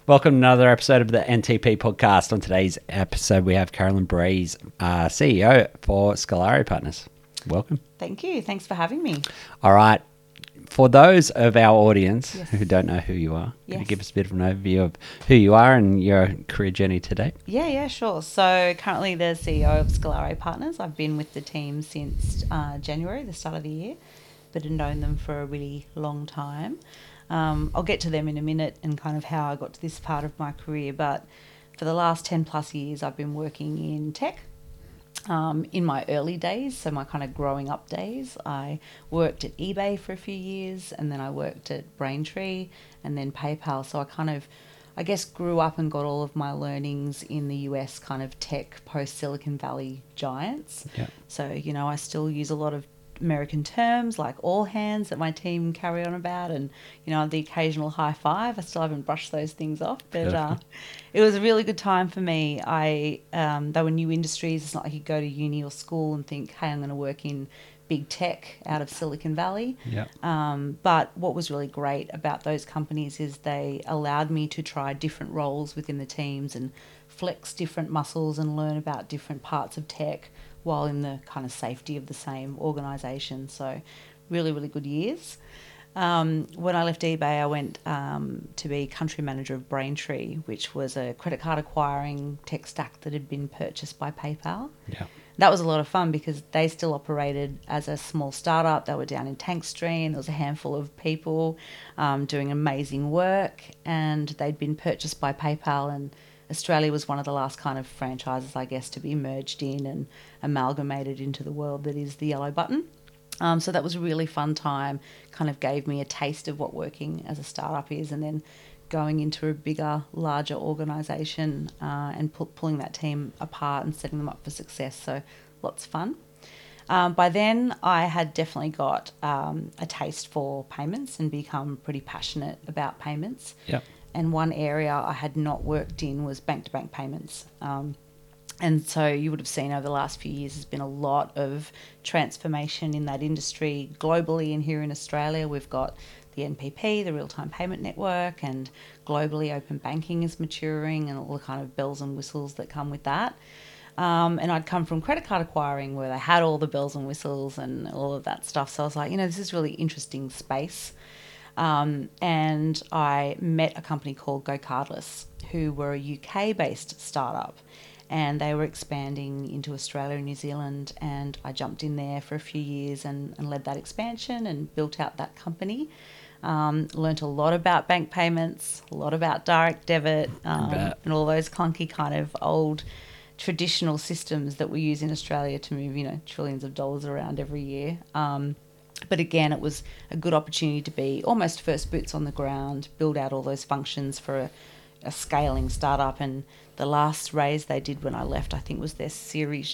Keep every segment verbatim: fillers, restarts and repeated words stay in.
Welcome to another episode of the N T P podcast. On today's episode, we have Carolyn Breeze, uh, C E O for Scalare Partners. Welcome. Thank you. Thanks for having me. All right. For those of our audience Yes. who don't know who you are, Yes. can you give us a bit of an overview of who you are and your career journey to date? Yeah, yeah, sure. So currently the C E O of Scalare Partners. I've been with the team since uh, January, the start of the year, but have known them for a really long time. Um, I'll get to them in a minute and kind of how I got to this part of my career, but for the last ten plus years I've been working in tech. Um, in my early days, so my kind of growing up days, I worked at eBay for a few years, and then I worked at Braintree and then PayPal. So I kind of, I guess, grew up and got all of my learnings in the U S kind of tech post-Silicon Valley giants. Yeah. So, you know, I still use a lot of American terms like all hands that my team carry on about, and you know, the occasional high five. I still haven't brushed those things off, but uh, it was a really good time for me. I um, they were new industries. It's not like you go to uni or school and think, hey, I'm going to work in big tech out of Silicon Valley. Yeah. Um, but what was really great about those companies is they allowed me to try different roles within the teams and flex different muscles and learn about different parts of tech while in the kind of safety of the same organisation. So really, really good years. Um, when I left eBay, I went um, to be country manager of Braintree, which was a credit card acquiring tech stack that had been purchased by PayPal. Yeah. That was a lot of fun because they still operated as a small startup. They were down in Tankstream. There was a handful of people um, doing amazing work, and they'd been purchased by PayPal, and Australia was one of the last kind of franchises, I guess, to be merged in and amalgamated into the world that is the yellow button. Um, so that was a really fun time, kind of gave me a taste of what working as a startup is, and then going into a bigger, larger organisation uh, and pu- pulling that team apart and setting them up for success. So lots of fun. Um, by then, I had definitely got um, a taste for payments and become pretty passionate about payments. Yep. And one area I had not worked in was bank-to-bank payments. Um, and so you would have seen over the last few years there's been a lot of transformation in that industry globally, and here in Australia we've got the N P P, the Real-Time Payment Network, and globally open banking is maturing and all the kind of bells and whistles that come with that. Um, and I'd come from credit card acquiring where they had all the bells and whistles and all of that stuff. So I was like, you know, this is really interesting space. Um, and I met a company called GoCardless, who were a U K-based startup, and they were expanding into Australia and New Zealand, and I jumped in there for a few years and, and led that expansion and built out that company. Um, learnt a lot about bank payments, a lot about direct debit, um, and all those clunky kind of old traditional systems that we use in Australia to move, you know, trillions of dollars around every year. Um, But again, it was a good opportunity to be almost first boots on the ground, build out all those functions for a, a scaling startup. And the last raise they did when I left, I think, was their Series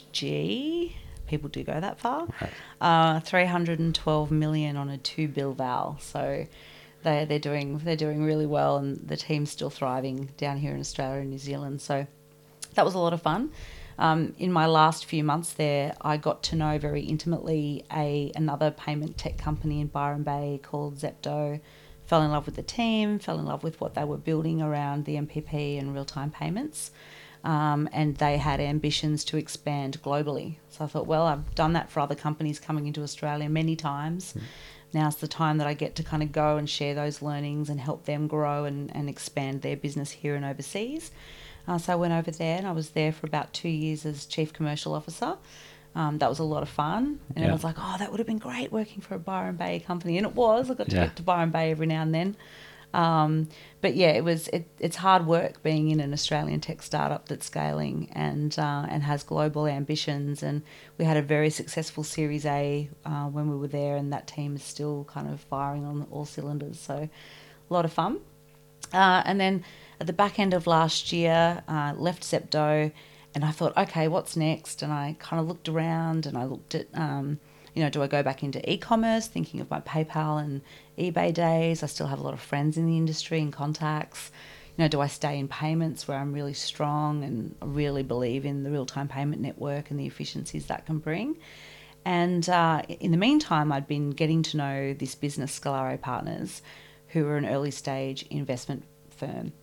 G. People do go that far. Right. Uh, three hundred twelve million on a two bill val. So they they're doing they're doing really well, and the team's still thriving down here in Australia and New Zealand. So that was a lot of fun. Um, in my last few months there, I got to know very intimately a another payment tech company in Byron Bay called Zepto. Fell in love with the team, fell in love with what they were building around the M P P and real-time payments. Um, and they had ambitions to expand globally. So I thought, well, I've done that for other companies coming into Australia many times. Mm. Now's the time that I get to kind of go and share those learnings and help them grow and, and expand their business here and overseas. Uh, so I went over there, and I was there for about two years as Chief Commercial Officer. Um, that was a lot of fun. And yeah. I was like, oh, that would have been great working for a Byron Bay company. And it was. I got to yeah. get to Byron Bay every now and then. Um, but, yeah, it was. It, it's hard work being in an Australian tech startup that's scaling and uh, and has global ambitions. And we had a very successful Series A uh, when we were there, and that team is still kind of firing on all cylinders. So a lot of fun. Uh, and then at the back end of last year, uh, left Zepto, and I thought, okay, what's next? And I kind of looked around, and I looked at, um, you know, do I go back into e-commerce, thinking of my PayPal and eBay days? I still have a lot of friends in the industry and contacts. You know, do I stay in payments where I'm really strong and really believe in the real-time payment network and the efficiencies that can bring? And uh, in the meantime, I'd been getting to know this business, Scalare Partners, who are an early-stage investment firm.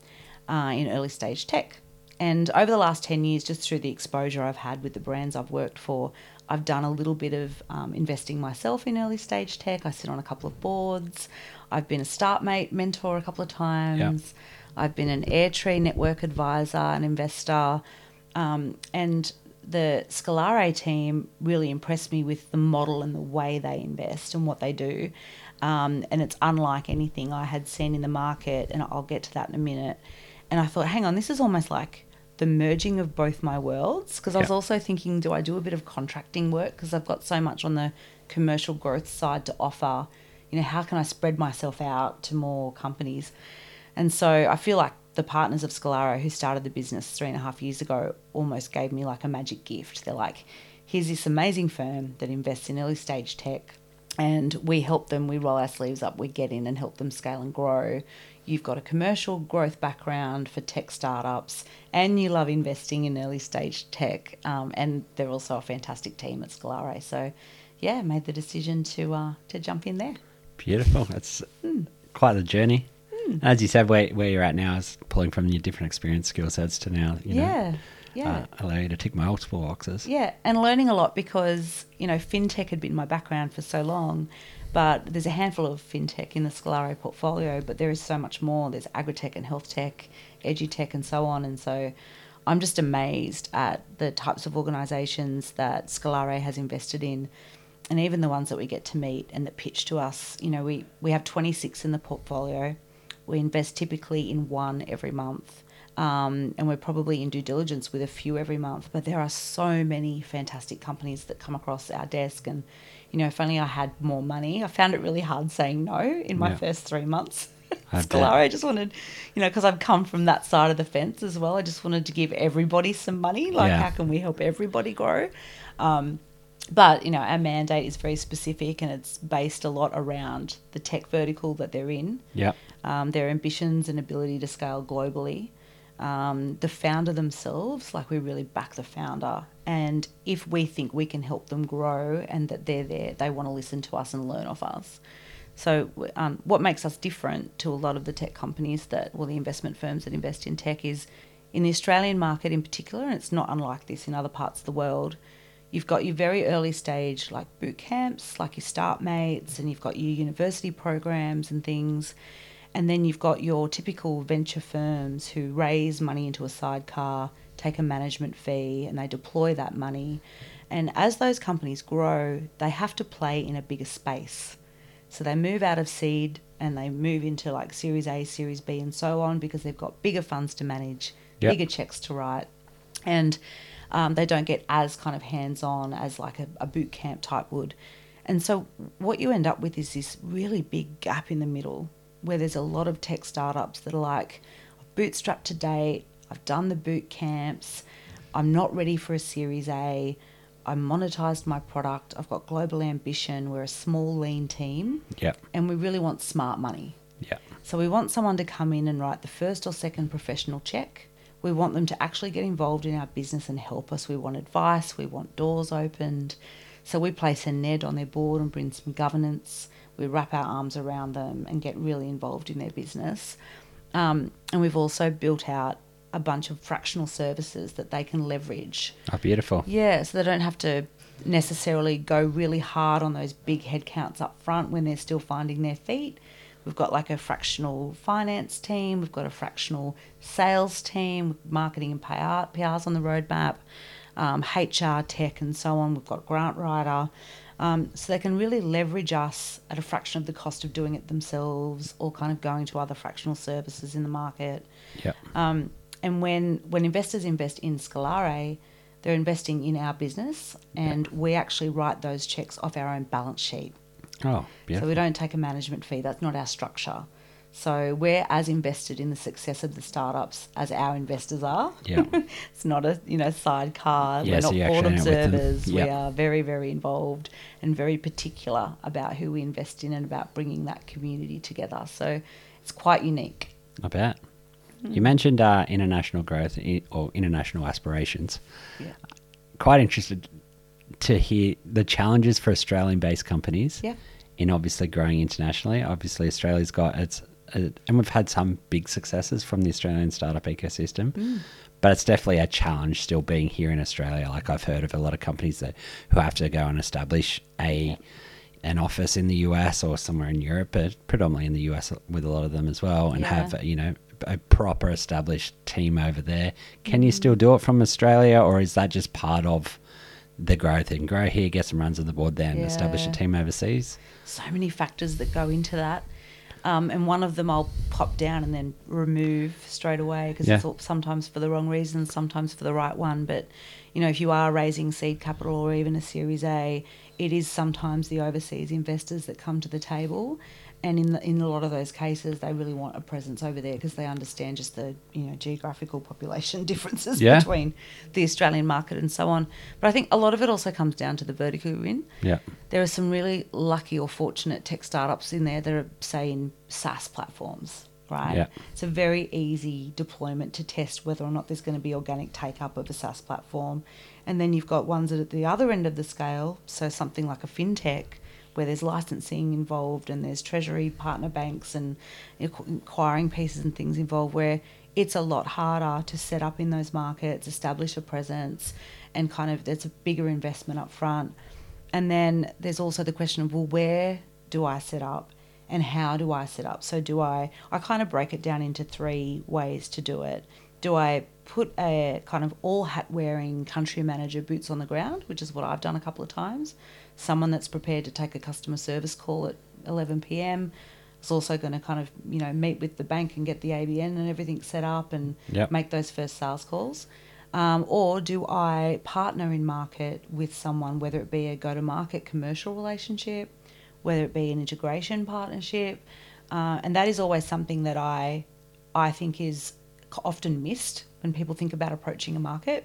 uh, in early stage tech. And over the last ten years, just through the exposure I've had with the brands I've worked for, I've done a little bit of um, investing myself in early stage tech. I sit on a couple of boards. I've been a StartMate mentor a couple of times. Yep. I've been an Airtree network advisor, an investor. Um, and the Scalare team really impressed me with the model and the way they invest and what they do. Um, and it's unlike anything I had seen in the market, and I'll get to that in a minute. And I thought, hang on, this is almost like the merging of both my worlds, because I was Yep. also thinking, do I do a bit of contracting work, because I've got so much on the commercial growth side to offer. You know, how can I spread myself out to more companies? And so I feel like the partners of Scalare, who started the business three and a half years ago, almost gave me like a magic gift. They're like, here's this amazing firm that invests in early stage tech, and we help them, we roll our sleeves up, we get in and help them scale and grow. You've got a commercial growth background for tech startups, and you love investing in early stage tech. Um, and they're also a fantastic team at Scalare. So, yeah, made the decision to uh, to jump in there. Beautiful. That's Mm. quite the journey. Mm. As you said, where where you're at now is pulling from your different experience, skill sets to now, you know, Yeah, yeah. uh, allow you to tick multiple boxes. Yeah, and learning a lot, because, you know, fintech had been my background for so long, but there's a handful of fintech in the Scalare portfolio, but there is so much more. There's agritech and health tech, edutech and so on. And so I'm just amazed at the types of organisations that Scalare has invested in, and even the ones that we get to meet and that pitch to us. You know, we, we have twenty-six in the portfolio. We invest typically in one every month. Um, and we're probably in due diligence with a few every month, but there are so many fantastic companies that come across our desk. And, you know, if only I had more money. I found it really hard saying no in my Yeah. first three months. I Scalare, bet. I just wanted, you know, because I've come from that side of the fence as well. I just wanted to give everybody some money. Like, Yeah. how can we help everybody grow? Um, but, you know, our mandate is very specific, and it's based a lot around the tech vertical that they're in, Yep. um, their ambitions and ability to scale globally. Um, the founder themselves, like, we really back the founder. And if we think we can help them grow and that they're there, they want to listen to us and learn off us. So um, what makes us different to a lot of the tech companies that, well, the investment firms that invest in tech, is in the Australian market in particular, and it's not unlike this in other parts of the world, you've got your very early stage, like boot camps, like your StartMates, and you've got your university programs and things. And then you've got your typical venture firms who raise money into a sidecar, take a management fee, and they deploy that money. And as those companies grow, they have to play in a bigger space. So they move out of seed and they move into like Series A, Series B, and so on, because they've got bigger funds to manage, Yep. bigger checks to write. And um, they don't get as kind of hands-on as like a, a boot camp type would. And so what you end up with is this really big gap in the middle, where there's a lot of tech startups that are like, I've bootstrapped to date, I've done the boot camps, I'm not ready for a Series A, I monetized my product, I've got global ambition, we're a small, lean team, Yep. and we really want smart money. Yep. So we want someone to come in and write the first or second professional check. We want them to actually get involved in our business and help us. We want advice, we want doors opened. So we place a N E D on their board and bring some governance. We wrap our arms around them and get really involved in their business. Um, and we've also built out a bunch of fractional services that they can leverage. Oh, beautiful. Yeah, so they don't have to necessarily go really hard on those big headcounts up front when they're still finding their feet. We've got like a fractional finance team. We've got a fractional sales team, marketing and P R, P Rs on the roadmap, um, H R, tech and so on. We've got grant writer. Um, so they can really leverage us at a fraction of the cost of doing it themselves, or kind of going to other fractional services in the market. Yep. Um, and when, when investors invest in Scalare, they're investing in our business, and yep. we actually write those checks off our own balance sheet. Oh, beautiful. So we don't take a management fee. That's not our structure. So we're as invested in the success of the startups as our investors are. Yeah. It's not a, you know, sidecar. Yeah, we're so not you board actually know with them. observers. Yep. We are very, very involved and very particular about who we invest in and about bringing that community together. So it's quite unique. I bet. Mm. You mentioned uh, international growth i- or international aspirations. Yeah. Quite interested to hear the challenges for Australian-based companies Yeah. in obviously growing internationally. Obviously, Australia's got its uh, and we've had some big successes from the Australian startup ecosystem. Mm. But it's definitely a challenge still being here in Australia. Like I've heard of a lot of companies that who have to go and establish a an office in the U S or somewhere in Europe, but predominantly in the U S with a lot of them as well, and Yeah. have, you know, a proper established team over there. Can you still do it from Australia, or is that just part of the growth and grow here, get some runs on the board there, and establish a Yeah. team overseas? So many factors that go into that. Um, and one of them I'll pop down and then remove straight away because Yeah. it's all, sometimes for the wrong reasons, sometimes for the right one. But, you know, if you are raising seed capital or even a Series A, it is sometimes the overseas investors that come to the table. And in the, in a lot of those cases, they really want a presence over there because they understand just the, you know, geographical population differences Yeah. between the Australian market and so on. But I think a lot of it also comes down to the vertical you're in. Yeah. There are some really lucky or fortunate tech startups in there that are, say, in SaaS platforms, right? Yeah. It's a very easy deployment to test whether or not there's going to be organic take-up of a SaaS platform. And then you've got ones that are at the other end of the scale, so something like a fintech, where there's licensing involved and there's treasury partner banks and acquiring pieces and things involved, where it's a lot harder to set up in those markets, establish a presence, and kind of there's a bigger investment up front. And then there's also the question of, well, where do I set up and how do I set up? So do I, I kind of break it down into three ways to do it. Do I put a kind of all hat wearing country manager boots on the ground, which is what I've done a couple of times. Someone that's prepared to take a customer service call at eleven p.m. is also going to kind of, you know, meet with the bank and get the A B N and everything set up and Yep. make those first sales calls. Um, or do I partner in market with someone, whether it be a go-to-market commercial relationship, whether it be an integration partnership, uh, and that is always something that I, I think is often missed when people think about approaching a market,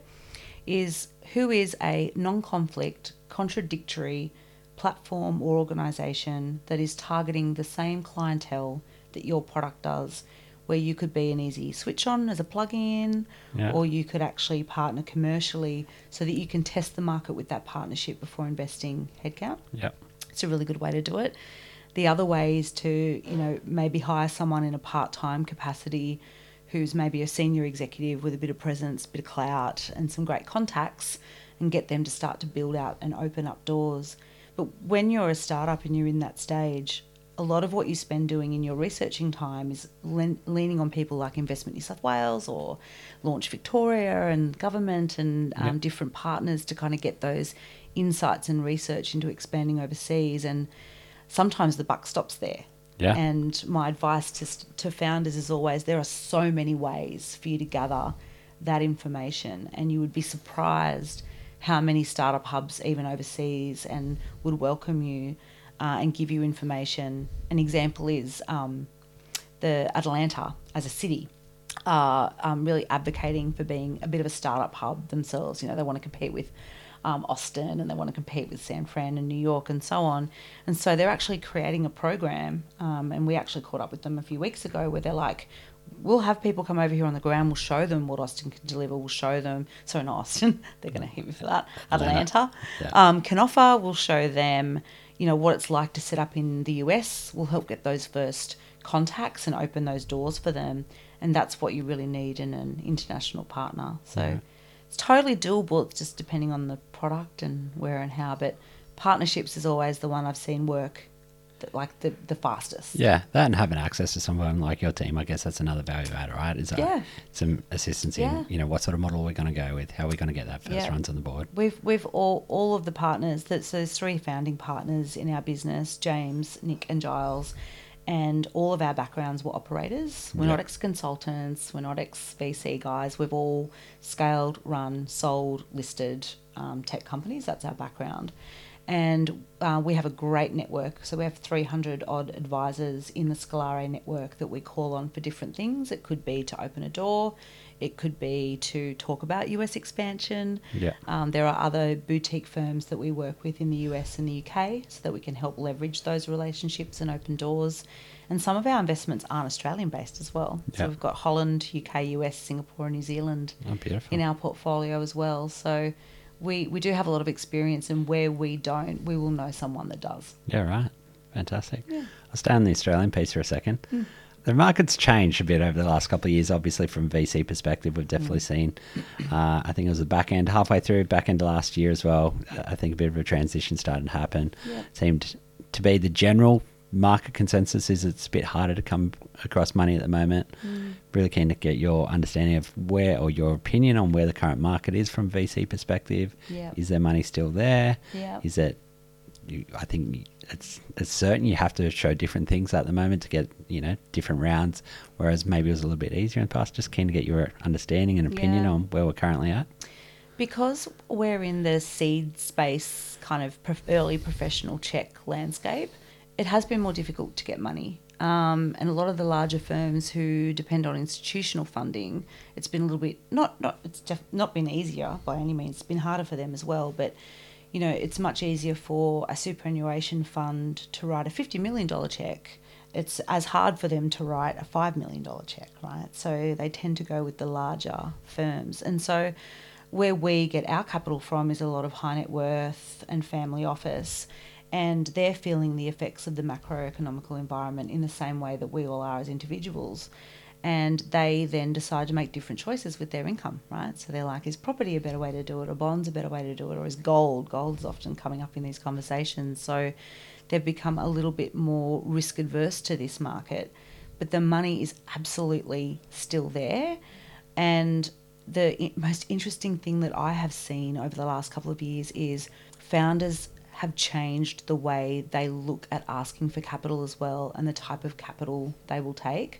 is who is a non-conflict, contradictory platform or organisation that is targeting the same clientele that your product does, where you could be an easy switch on as a plug-in, Yeah. or you could actually partner commercially so that you can test the market with that partnership before investing headcount. Yep. It's a really good way to do it. The other way is to, you know, maybe hire someone in a part-time capacity who's maybe a senior executive with a bit of presence, a bit of clout and some great contacts, and get them to start to build out and open up doors. But when you're a startup and you're in that stage, a lot of what you spend doing in your researching time is le- leaning on people like Investment New South Wales or Launch Victoria and government and um, Yep. different partners to kind of get those insights and research into expanding overseas. And sometimes the buck stops there. Yeah. And my advice to, to founders is always, there are so many ways for you to gather that information, and you would be surprised how many startup hubs, even overseas, and would welcome you uh, and give you information. An example is um, the Atlanta as a city are um, really advocating for being a bit of a startup hub themselves. You know, they want to compete with Um, Austin, and they want to compete with San Fran and New York and so on. And so they're actually creating a program, um, and we actually caught up with them a few weeks ago, where they're like, we'll have people come over here on the ground, we'll show them what Austin can deliver, we'll show them, sorry, not Austin, they're going to hit me for that, Atlanta, Yeah. um, can offer, we'll show them, you know, what it's like to set up in the U S, we'll help get those first contacts and open those doors for them. And that's what you really need in an international partner. So Yeah. it's totally doable. It's just depending on the product and where and how. But partnerships is always the one I've seen work th- like the, the fastest. Yeah, that and having access to someone like your team, I guess that's another value add, right? Is uh, Yeah. some assistance Yeah. in, you know, what sort of model we're going to go with, how are we going to get that first Yeah. runs on the board? We've we've all all of the partners. That so there's three founding partners in our business: James, Nick, and Giles. And all of our backgrounds were operators. We're Yeah. not ex-consultants. We're not ex-V C guys. We've all scaled, run, sold, listed um, tech companies. That's our background. And uh, we have a great network. So we have three hundred odd advisors in the Scalare network that we call on for different things. It could be to open a door. It could be to talk about U S expansion. Yeah. Um, there are other boutique firms that we work with in the U S and the U K so that we can help leverage those relationships and open doors. And some of our investments aren't Australian based as well. Yeah. So we've got Holland, U K, U S, Singapore, and New Zealand Oh, beautiful. in our portfolio as well. So we, we do have a lot of experience, and where we don't, we will know someone that does. Yeah, right. Fantastic. Yeah. I'll stay on the Australian piece for a second. Mm. the market's changed a bit over the last couple of years. Obviously, from V C perspective, we've definitely mm. seen, uh, I think it was the back end, halfway through, back end of last year as well, I think a bit of a transition started to happen. Yeah. Seemed to be the general market consensus is it's a bit harder to come across money at the moment. Mm. Really keen to get your understanding of where, or your opinion on where the current market is from V C perspective. Yeah. Is there money still there? Yeah. Is it, you, I think it's it's certain you have to show different things at the moment to get, you know, different rounds, whereas maybe it was a little bit easier in the past. Just keen to get your understanding and opinion yeah. on where we're currently at. Because we're in the seed space, kind of early professional check landscape, it has been more difficult to get money. Um, and a lot of the larger firms who depend on institutional funding, it's been a little bit, not, not it's def- not been easier by any means. It's been harder for them as well. But, you know, it's much easier for a superannuation fund to write a fifty million dollars check. It's as hard for them to write a five million dollars check, right? So they tend to go with the larger firms. And so where we get our capital from is a lot of high net worth and family office. And they're feeling the effects of the macroeconomical environment in the same way that we all are as individuals. And they then decide to make different choices with their income, right? So they're like, is property a better way to do it, or bonds a better way to do it, or is gold? Gold's often coming up in these conversations. So they've become a little bit more risk adverse to this market. But the money is absolutely still there. And the most interesting thing that I have seen over the last couple of years is founders have changed the way they look at asking for capital as well, and the type of capital they will take.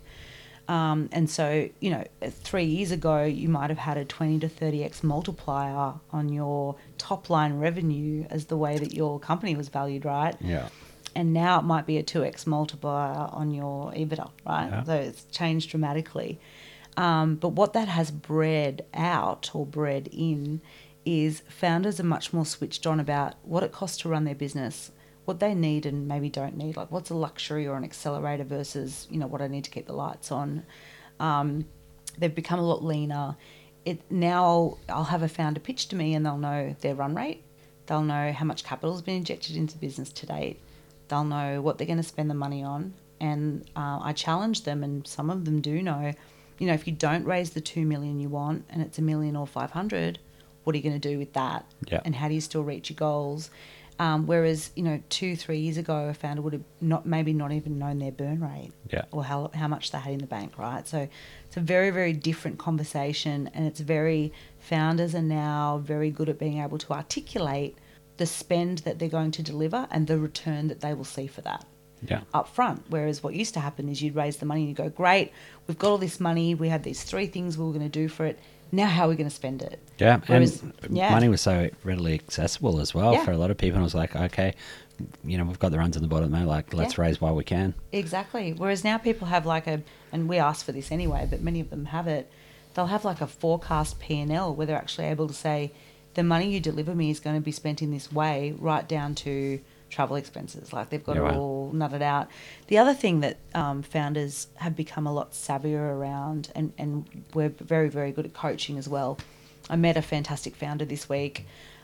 Um, and so, you know, three years ago, you might have had a twenty to thirty x multiplier on your top line revenue as the way that your company was valued, right? Yeah. And now it might be a two x multiplier on your EBITDA, right? Yeah. So it's changed dramatically. Um, but what that has bred out or bred in is founders are much more switched on about what it costs to run their business, what they need and maybe don't need, like what's a luxury or an accelerator versus, you know, what I need to keep the lights on. Um, they've become a lot leaner. It now I'll, I'll have a founder pitch to me and they'll know their run rate. They'll know how much capital has been injected into the business to date. They'll know what they're going to spend the money on. And uh, I challenge them, and some of them do know, you know, if you don't raise the two million you want and it's a million or five hundred, what are you going to do with that? Yeah. And how do you still reach your goals? Um, whereas, you know, two, three years ago, a founder would have not maybe not even known their burn rate yeah. or how how much they had in the bank, right? So it's a very, very different conversation, and it's very, founders are now very good at being able to articulate the spend that they're going to deliver and the return that they will see for that. Yeah. Up front. Whereas what used to happen is you'd raise the money and you go, great, we've got all this money, we have these three things we were going to do for it. Now how are we going to spend it? Yeah, Whereas, and yeah. money was so readily accessible as well yeah. for a lot of people. It was like, okay, you know, we've got the runs on the bottom, like let's yeah. raise while we can. Exactly. Whereas now people have like a, and we ask for this anyway, but many of them have it, they'll have like a forecast P and L where they're actually able to say, the money you deliver me is going to be spent in this way, right down to travel expenses. Like they've got yeah, it right. all nutted out. The other thing that um, founders have become a lot savvier around, and, and we're very, very good at coaching as well. I met a fantastic founder this week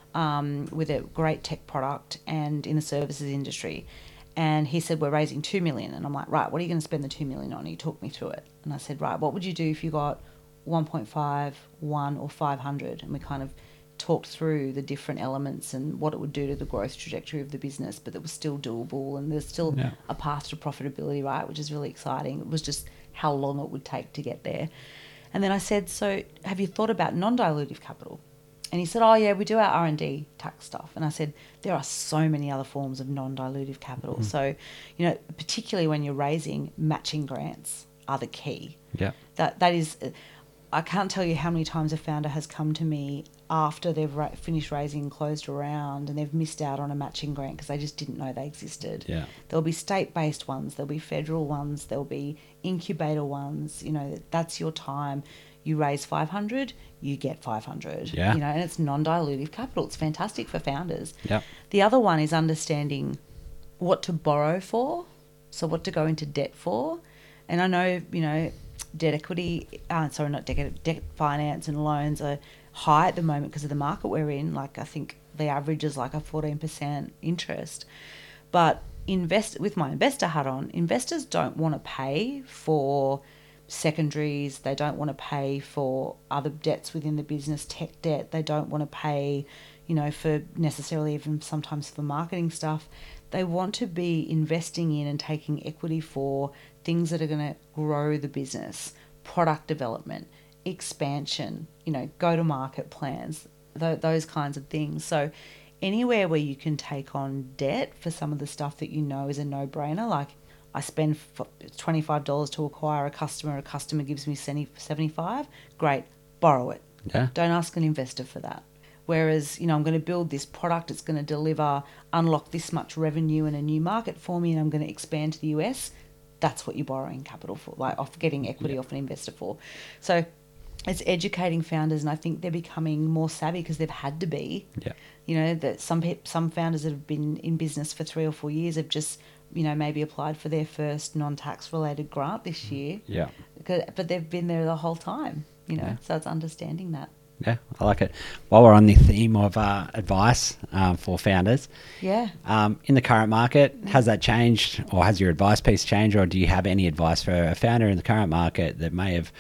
um, with a great tech product and in the services industry. And he said, we're raising two million dollars. And I'm like, right, what are you going to spend the two million dollars on? He talked me through it. And I said, right, what would you do if you got one point five, one or five hundred? And we kind of talked through the different elements and what it would do to the growth trajectory of the business, but it was still doable and there's still yeah. a path to profitability, right, which is really exciting. It was just how long it would take to get there. And then I said, so have you thought about non-dilutive capital? And he said, oh yeah, we do our R and D tax stuff. And I said, there are so many other forms of non-dilutive capital. Mm-hmm. So, you know, particularly when you're raising, matching grants are the key. Yeah. That that is, I can't tell you how many times a founder has come to me after they've ra- finished raising and closed a round and they've missed out on a matching grant because they just didn't know they existed. Yeah. There'll be state-based ones, there'll be federal ones, there'll be incubator ones. You know, that's your time. You raise five hundred, you get five hundred. Yeah. You know, and it's non-dilutive capital. It's fantastic for founders. Yeah. The other one is understanding what to borrow for, so what to go into debt for. And I know, you know, debt equity, uh, sorry, not debt, debt finance and loans are high at the moment because of the market we're in. Like I think the average is like a fourteen percent interest. But invest with my investor hat on, investors don't want to pay for secondaries. They don't want to pay for other debts within the business, tech debt. They don't want to pay, you know, for necessarily even sometimes for marketing stuff. They want to be investing in and taking equity for things that are going to grow the business, product development, expansion, you know, go-to-market plans, th- those kinds of things. So anywhere where you can take on debt for some of the stuff that you know is a no-brainer, like I spend twenty-five dollars to acquire a customer, a customer gives me seventy-five dollars, great, borrow it. Yeah. Don't ask an investor for that. Whereas, you know, I'm going to build this product, it's going to deliver, unlock this much revenue in a new market for me, and I'm going to expand to the U S. That's what you're borrowing capital for, like off getting equity yeah. off an investor for. So it's educating founders, and I think they're becoming more savvy because they've had to be. Yeah. You know, that some pe- some founders that have been in business for three or four years have just, you know, maybe applied for their first non-tax related grant this year. Yeah. Because, but they've been there the whole time, you know, Yeah. so it's understanding that. Yeah, I like it. While we're on the theme of uh, advice um, for founders, yeah, um, in the current market, has that changed, or has your advice piece changed, or do you have any advice for a founder in the current market that may have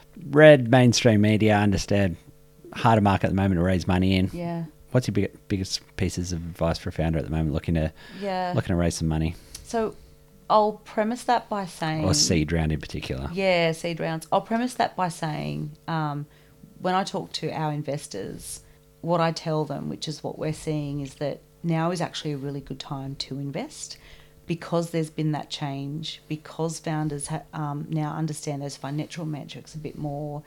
read mainstream media, understand harder market at the moment to raise money in? Yeah. What's your big, biggest pieces of advice for a founder at the moment looking to yeah. looking to raise some money? So I'll premise that by saying... Or seed round in particular. Yeah, seed rounds. I'll premise that by saying um, when I talk to our investors, what I tell them, which is what we're seeing, is that now is actually a really good time to invest because there's been that change, because founders ha- um, now understand those financial metrics a bit more,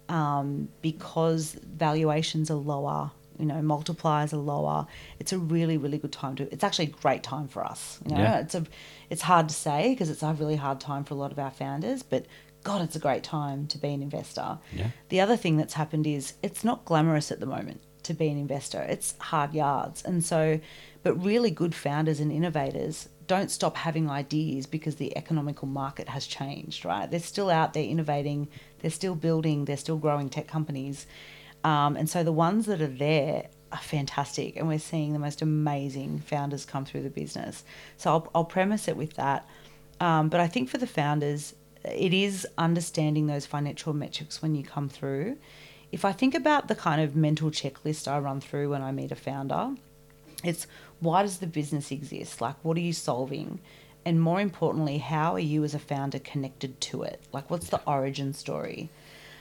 um, because valuations are lower, you know, multipliers are lower. It's a really, really good time to. It's actually a great time for us. You know, Yeah. it's a, it's hard to say because it's a really hard time for a lot of our founders, but God, it's a great time to be an investor. Yeah. The other thing that's happened is it's not glamorous at the moment to be an investor. It's hard yards, and so, but really good founders and innovators don't stop having ideas because the economical market has changed. Right? They're still out there innovating. They're still building. They're still growing tech companies. Um, and so the ones that are there are fantastic, and we're seeing the most amazing founders come through the business. So I'll, I'll premise it with that. Um, but I think for the founders, it is understanding those financial metrics when you come through. If I think about the kind of mental checklist I run through when I meet a founder, it's why does the business exist? Like, what are you solving? And more importantly, how are you as a founder connected to it? Like, what's the origin story?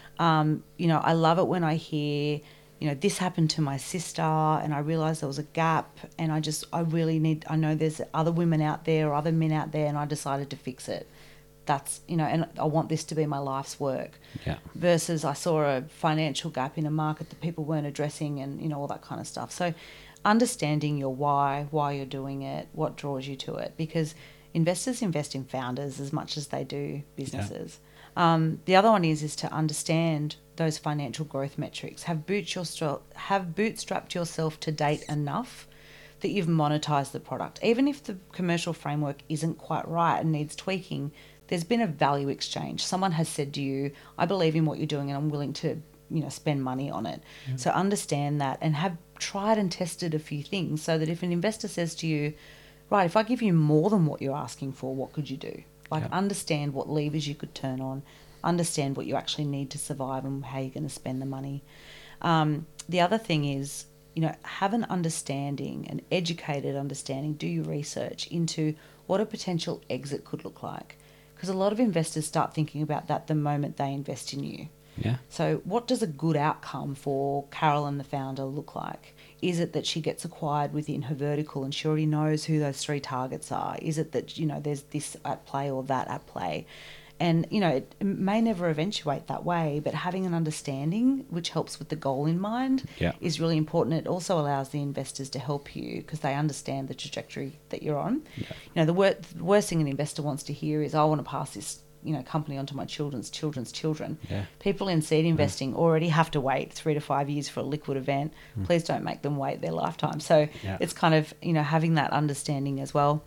Um, you know, I love it when I hear, you know, this happened to my sister and I realised there was a gap and I just, I really need, I know there's other women out there or other men out there and I decided to fix it. That's, you know, and I want this to be my life's work. Yeah. Versus I saw a financial gap in a market that people weren't addressing and, you know, all that kind of stuff. So understanding your why, why you're doing it, what draws you to it, because investors invest in founders as much as they do businesses. Yeah. Um, the other one is is to understand those financial growth metrics. Have boot your have bootstrapped yourself to date enough that you've monetized the product. Even if the commercial framework isn't quite right and needs tweaking, there's been a value exchange. Someone has said to you, I believe in what you're doing and I'm willing to, you know, spend money on it. Yeah. So understand that and have tried and tested a few things so that if an investor says to you, right, if I give you more than what you're asking for, what could you do? Like, yeah. Understand what levers you could turn on, understand what you actually need to survive and how you're going to spend the money. Um, the other thing is, you know, have an understanding, an educated understanding, do your research into what a potential exit could look like. Because a lot of investors start thinking about that the moment they invest in you. Yeah. So what does a good outcome for Carolyn, the founder, look like? Is it that she gets acquired within her vertical and she already knows who those three targets are? Is it that, you know, there's this at play or that at play? And, you know, it may never eventuate that way, but having an understanding, which helps with the goal in mind, yeah. is really important. It also allows the investors to help you because they understand the trajectory that you're on. Yeah. You know, the, wor- the worst thing an investor wants to hear is, I want to pass this, you know, company onto my children's children's children. Yeah. People in seed investing yeah. already have to wait three to five years for a liquid event. Mm. Please don't make them wait their lifetime. So yeah. it's kind of, you know, having that understanding as well.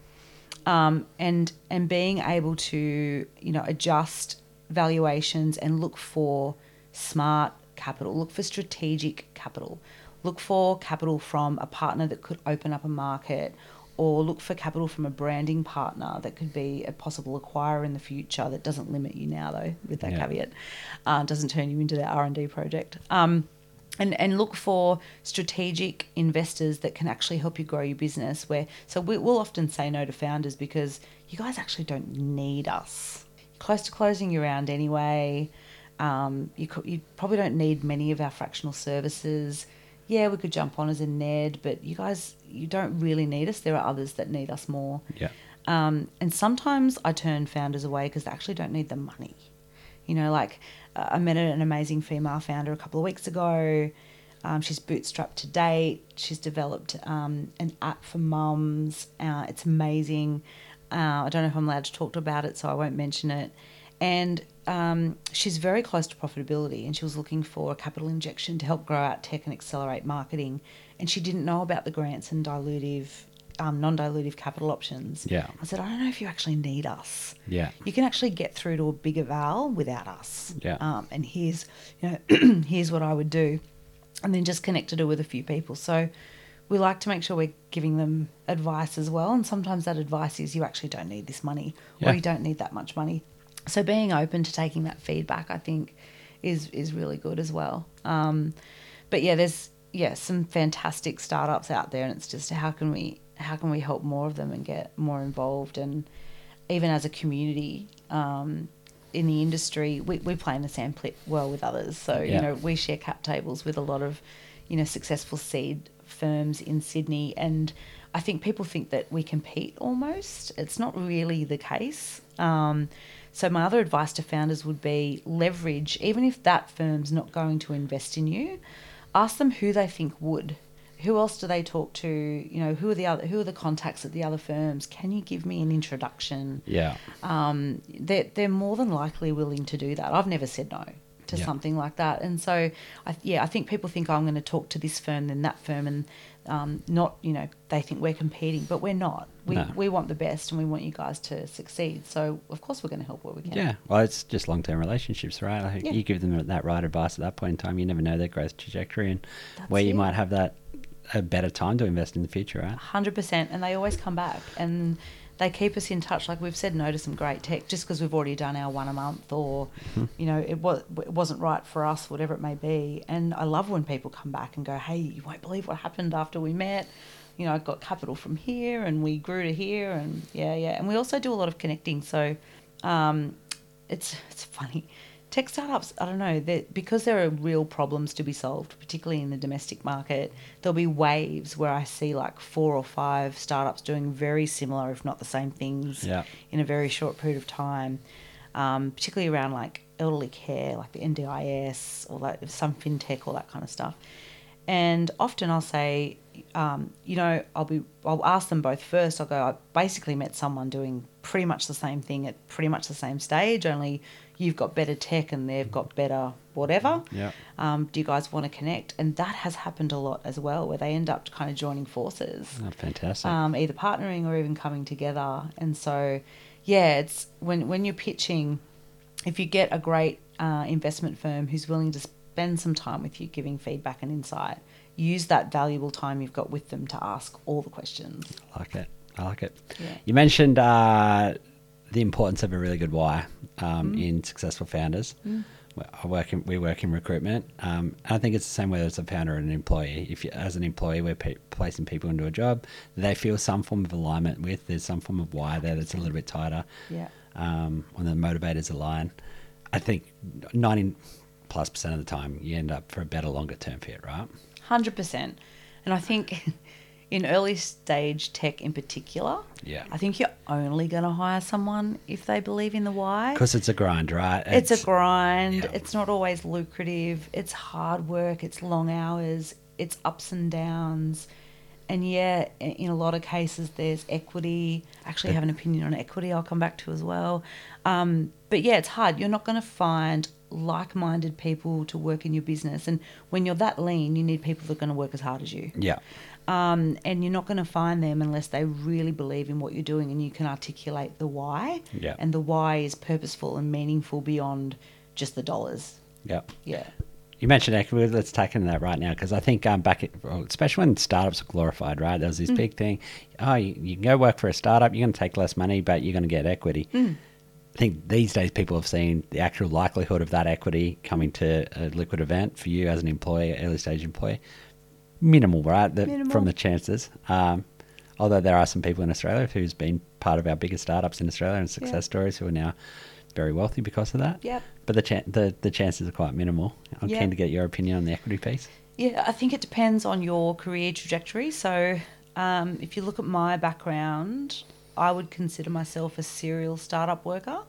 Um, and and being able to, you know, adjust valuations and look for smart capital, look for strategic capital, look for capital from a partner that could open up a market or look for capital from a branding partner that could be a possible acquirer in the future that doesn't limit you now, though, with that Yeah. caveat, uh, doesn't turn you into their R and D project. Um, and, and look for strategic investors that can actually help you grow your business. Where So we, we'll often say no to founders because you guys actually don't need us. You're close to closing your round anyway. Um, you, co- you probably don't need many of our fractional services. Yeah, we could jump on as a N E D, but you guys, you don't really need us. There are others that need us more. Yeah. Um, and sometimes I turn founders away because they actually don't need the money. You know, like uh, I met an amazing female founder a couple of weeks ago. Um, she's bootstrapped to date. She's developed um, an app for mums. Uh, it's amazing. Uh, I don't know if I'm allowed to talk about it, so I won't mention it. And um, she's very close to profitability, and she was looking for a capital injection to help grow out tech and accelerate marketing. And she didn't know about the grants and dilutive, um, non-dilutive capital options. Yeah. I said, I don't know if you actually need us. Yeah. You can actually get through to a bigger val without us. Yeah. Um, and here's, you know, here's what I would do, and then just connected her with a few people. So we like to make sure we're giving them advice as well. And sometimes that advice is you actually don't need this money, Yeah. or you don't need that much money. So being open to taking that feedback, I think, is is really good as well. Um, but yeah, there's yeah some fantastic startups out there, and it's just how can we how can we help more of them and get more involved, and even as a community um, in the industry, we we play in the sand pit well with others. So Yeah. you know we share cap tables with a lot of you know successful seed firms in Sydney, and I think people think that we compete almost. It's not really the case. Um, So my other advice to founders would be leverage, even if that firm's not going to invest in you, ask them who they think would. Who else do they talk to? You know, who are the other, who are the contacts at the other firms? Can you give me an introduction? Yeah. Um, they're, they're more than likely willing to do that. I've never said no to Yeah. something like that. And so, I, yeah, I think people think, oh, I'm going to talk to this firm, then that firm, and um, not, you know, they think we're competing, but we're not. We No. we want the best, and we want you guys to succeed. So, of course, we're going to help where we can. Yeah. Well, it's just long-term relationships, right? Like Yeah. You give them that right advice at that point in time. You never know their growth trajectory and That's where you it. might have that a better time to invest in the future, right? one hundred percent. And they always come back, and they keep us in touch. Like we've said no to some great tech just because we've already done our one a month, or, Mm-hmm. you know, it, was, it wasn't right for us, whatever it may be. And I love when people come back and go, hey, you won't believe what happened after we met. You know, I got capital from here and we grew to here, and yeah, yeah. And we also do a lot of connecting. So um, it's it's funny. Tech startups, I don't know, because there are real problems to be solved, particularly in the domestic market, there'll be waves where I see like four or five startups doing very similar, if not the same things, Yeah. in a very short period of time, um, particularly around like elderly care, like the N D I S, or like some fintech, all that kind of stuff. And often I'll say, um, you know, I'll be, I'll ask them both first. I'll go, I basically met someone doing pretty much the same thing at pretty much the same stage, only you've got better tech and they've got better whatever. Yeah. Um, do you guys want to connect? And that has happened a lot as well, where they end up kind of joining forces, Oh, fantastic. um, either partnering or even coming together. And so, yeah, it's when, when you're pitching, if you get a great uh, investment firm who's willing to spend some time with you giving feedback and insight, use that valuable time you've got with them to ask all the questions. I like it. I like it. Yeah. You mentioned uh, the importance of a really good why um, Mm. in successful founders. Mm. I work in, we work in recruitment. Um, and I think it's the same whether it's a founder or an employee. If you, as an employee, we're pe- placing people into a job, they feel some form of alignment with. There's some form of why there that's a little bit tighter. Yeah. Um, when the motivators align, I think ninety plus percent of the time you end up for a better longer term fit, right? one hundred percent. And I think in early stage tech in particular, Yeah. I think you're only going to hire someone if they believe in the why. Because it's a grind, right? It's, a grind. yeah. It's not always lucrative. It's hard work. It's long hours. It's ups and downs. And yeah, in a lot of cases, there's equity. I actually have an opinion on equity I'll come back to as well. Um, but yeah, it's hard. You're not going to find like-minded people to work in your business. And when you're that lean, you need people that are going to work as hard as you. Yeah. Um, and you're not going to find them unless they really believe in what you're doing and you can articulate the why. Yeah. And the why is purposeful and meaningful beyond just the dollars. Yeah. Yeah. You mentioned equity. Let's take into that right now because I think um, back, at, well, especially when startups are glorified, right? There was this mm. big thing. Oh, you, you can go work for a startup. You're going to take less money, but you're going to get equity. Mm. I think these days people have seen the actual likelihood of that equity coming to a liquid event for you as an employee, early stage employee, minimal, right? The, minimal. From the chances. Um, although there are some people in Australia who's been part of our biggest startups in Australia and success yeah. stories who are now very wealthy because of that. Yep. But the, cha- the the chances are quite minimal. I'm yep. keen to get your opinion on the equity piece. Yeah, I think it depends on your career trajectory. So um, if you look at my background, I would consider myself a serial startup worker.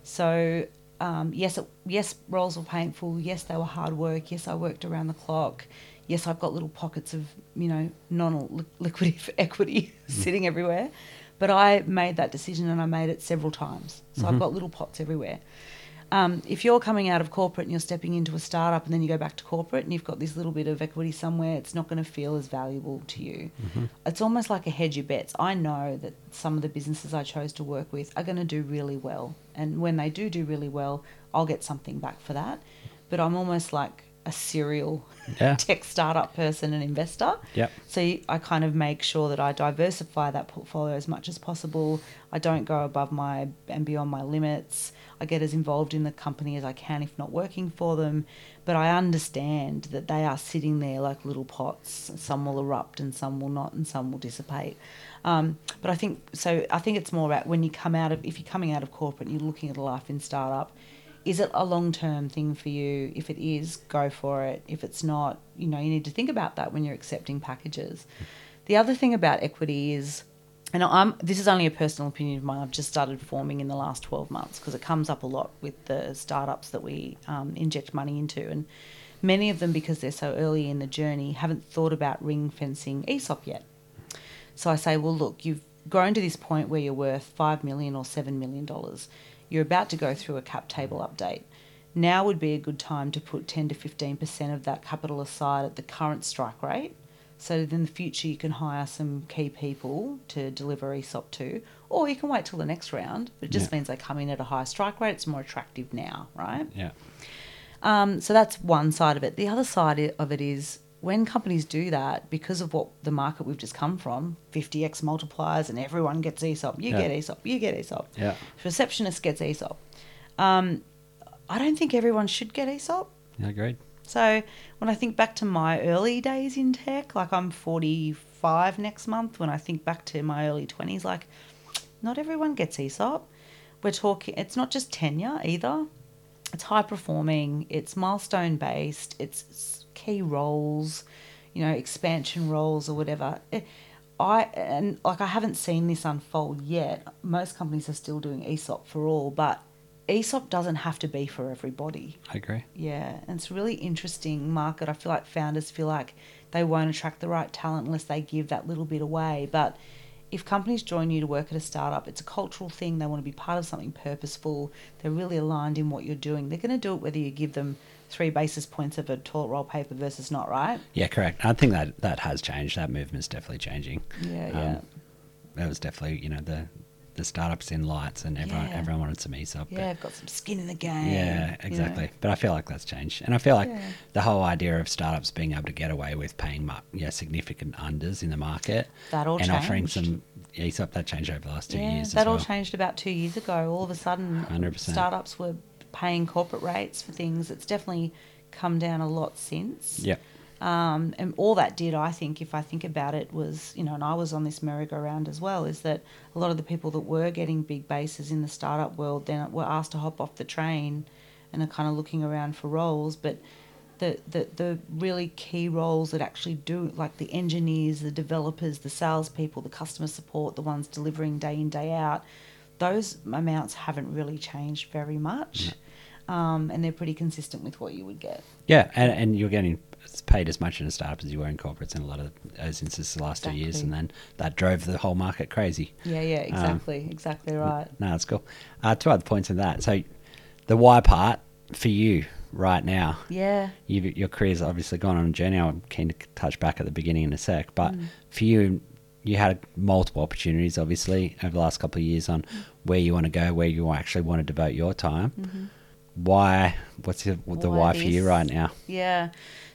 So um, yes, it, yes, roles were painful. Yes, they were hard work. Yes, I worked around the clock. Yes, I've got little pockets of, you know, non-liquidity equity sitting everywhere. But I made that decision and I made it several times. So mm-hmm. I've got little pots everywhere. Um, if you're coming out of corporate and you're stepping into a startup and then you go back to corporate and you've got this little bit of equity somewhere, it's not going to feel as valuable to you. Mm-hmm. It's almost like a hedge your bets. I know that some of the businesses I chose to work with are going to do really well. And when they do do really well, I'll get something back for that. But I'm almost like a serial yeah. tech startup person and investor. Yep. So I kind of make sure that I diversify that portfolio as much as possible. I don't go above my and beyond my limits. I get as involved in the company as I can if not working for them. But I understand that they are sitting there like little pots. Some will erupt and some will not and some will dissipate. Um, but I think, so I think it's more about when you come out of, if you're coming out of corporate and you're looking at a life in startup, is it a long-term thing for you? If it is, go for it. If it's not, you know, you need to think about that when you're accepting packages. The other thing about equity is, and I'm, this is only a personal opinion of mine, I've just started forming in the last twelve months because it comes up a lot with the startups that we um, inject money into. And many of them, because they're so early in the journey, haven't thought about ring fencing E S O P yet. So I say, well, look, you've grown to this point where you're worth five million dollars or seven million dollars. You're about to go through a cap table update. Now would be a good time to put ten to fifteen percent of that capital aside at the current strike rate. So that in the future you can hire some key people to deliver E S O P to, or you can wait till the next round. But it just yeah. means they come in at a higher strike rate. It's more attractive now, right? Yeah. Um, so that's one side of it. The other side of it is when companies do that, because of what the market we've just come from, fifty x multipliers and everyone gets E S O P, you yeah. get E S O P, you get E S O P. Yeah. Receptionist gets E S O P. Um, I don't think everyone should get E S O P. Yeah, agreed. So when I think back to my early days in tech, like I'm forty-five next month, when I think back to my early twenties, like not everyone gets E S O P. We're talking, it's not just tenure either. It's high performing, it's milestone based, it's key roles, you know, expansion roles or whatever. It, I and like I haven't seen this unfold yet. Most companies are still doing E S O P for all, but E S O P doesn't have to be for everybody. I agree. Yeah, and it's a really interesting market. I feel like founders feel like they won't attract the right talent unless they give that little bit away. But if companies join you to work at a startup, it's a cultural thing. They want to be part of something purposeful. They're really aligned in what you're doing. They're going to do it whether you give them three basis points of a toilet roll paper versus not, right? Yeah, correct. I think that that has changed. That movement's definitely changing. Yeah, um, yeah. That was definitely, you know, the the startups in lights and everyone Yeah. everyone wanted some E S O P. Yeah, I've got some skin in the game. Yeah, exactly. You know? But I feel like that's changed. And I feel like Yeah. the whole idea of startups being able to get away with paying mar- yeah, significant unders in the market That all and changed. offering some E S O P, that changed over the last two yeah, years that as all well. changed about two years ago. All of a sudden, one hundred percent. startups were paying corporate rates for things. It's definitely come down a lot since. Yeah. Um, and all that did, I think, if I think about it, was, you know, and I was on this merry-go-round as well, is that a lot of the people that were getting big bases in the startup world then were asked to hop off the train and are kind of looking around for roles. But the, the, the really key roles that actually do, like the engineers, the developers, the salespeople, the customer support, the ones delivering day in, day out, those amounts haven't really changed very much. No. Um, and they're pretty consistent with what you would get. Yeah, and, and you're getting paid as much in a startup as you were in corporates in a lot of those instances the last Exactly. two years, and then that drove the whole market crazy. Yeah, yeah, exactly, um, exactly right. No, that's cool. Uh, two other points in that. So the why part for you right now. Yeah. You've, your career's obviously gone on a journey. I'm keen to touch back at the beginning in a sec, but Mm. for you, you had multiple opportunities, obviously, over the last couple of years on where you want to go, where you actually want to devote your time. Mm-hmm. why? What's the, the Why why for you this? right now? Yeah.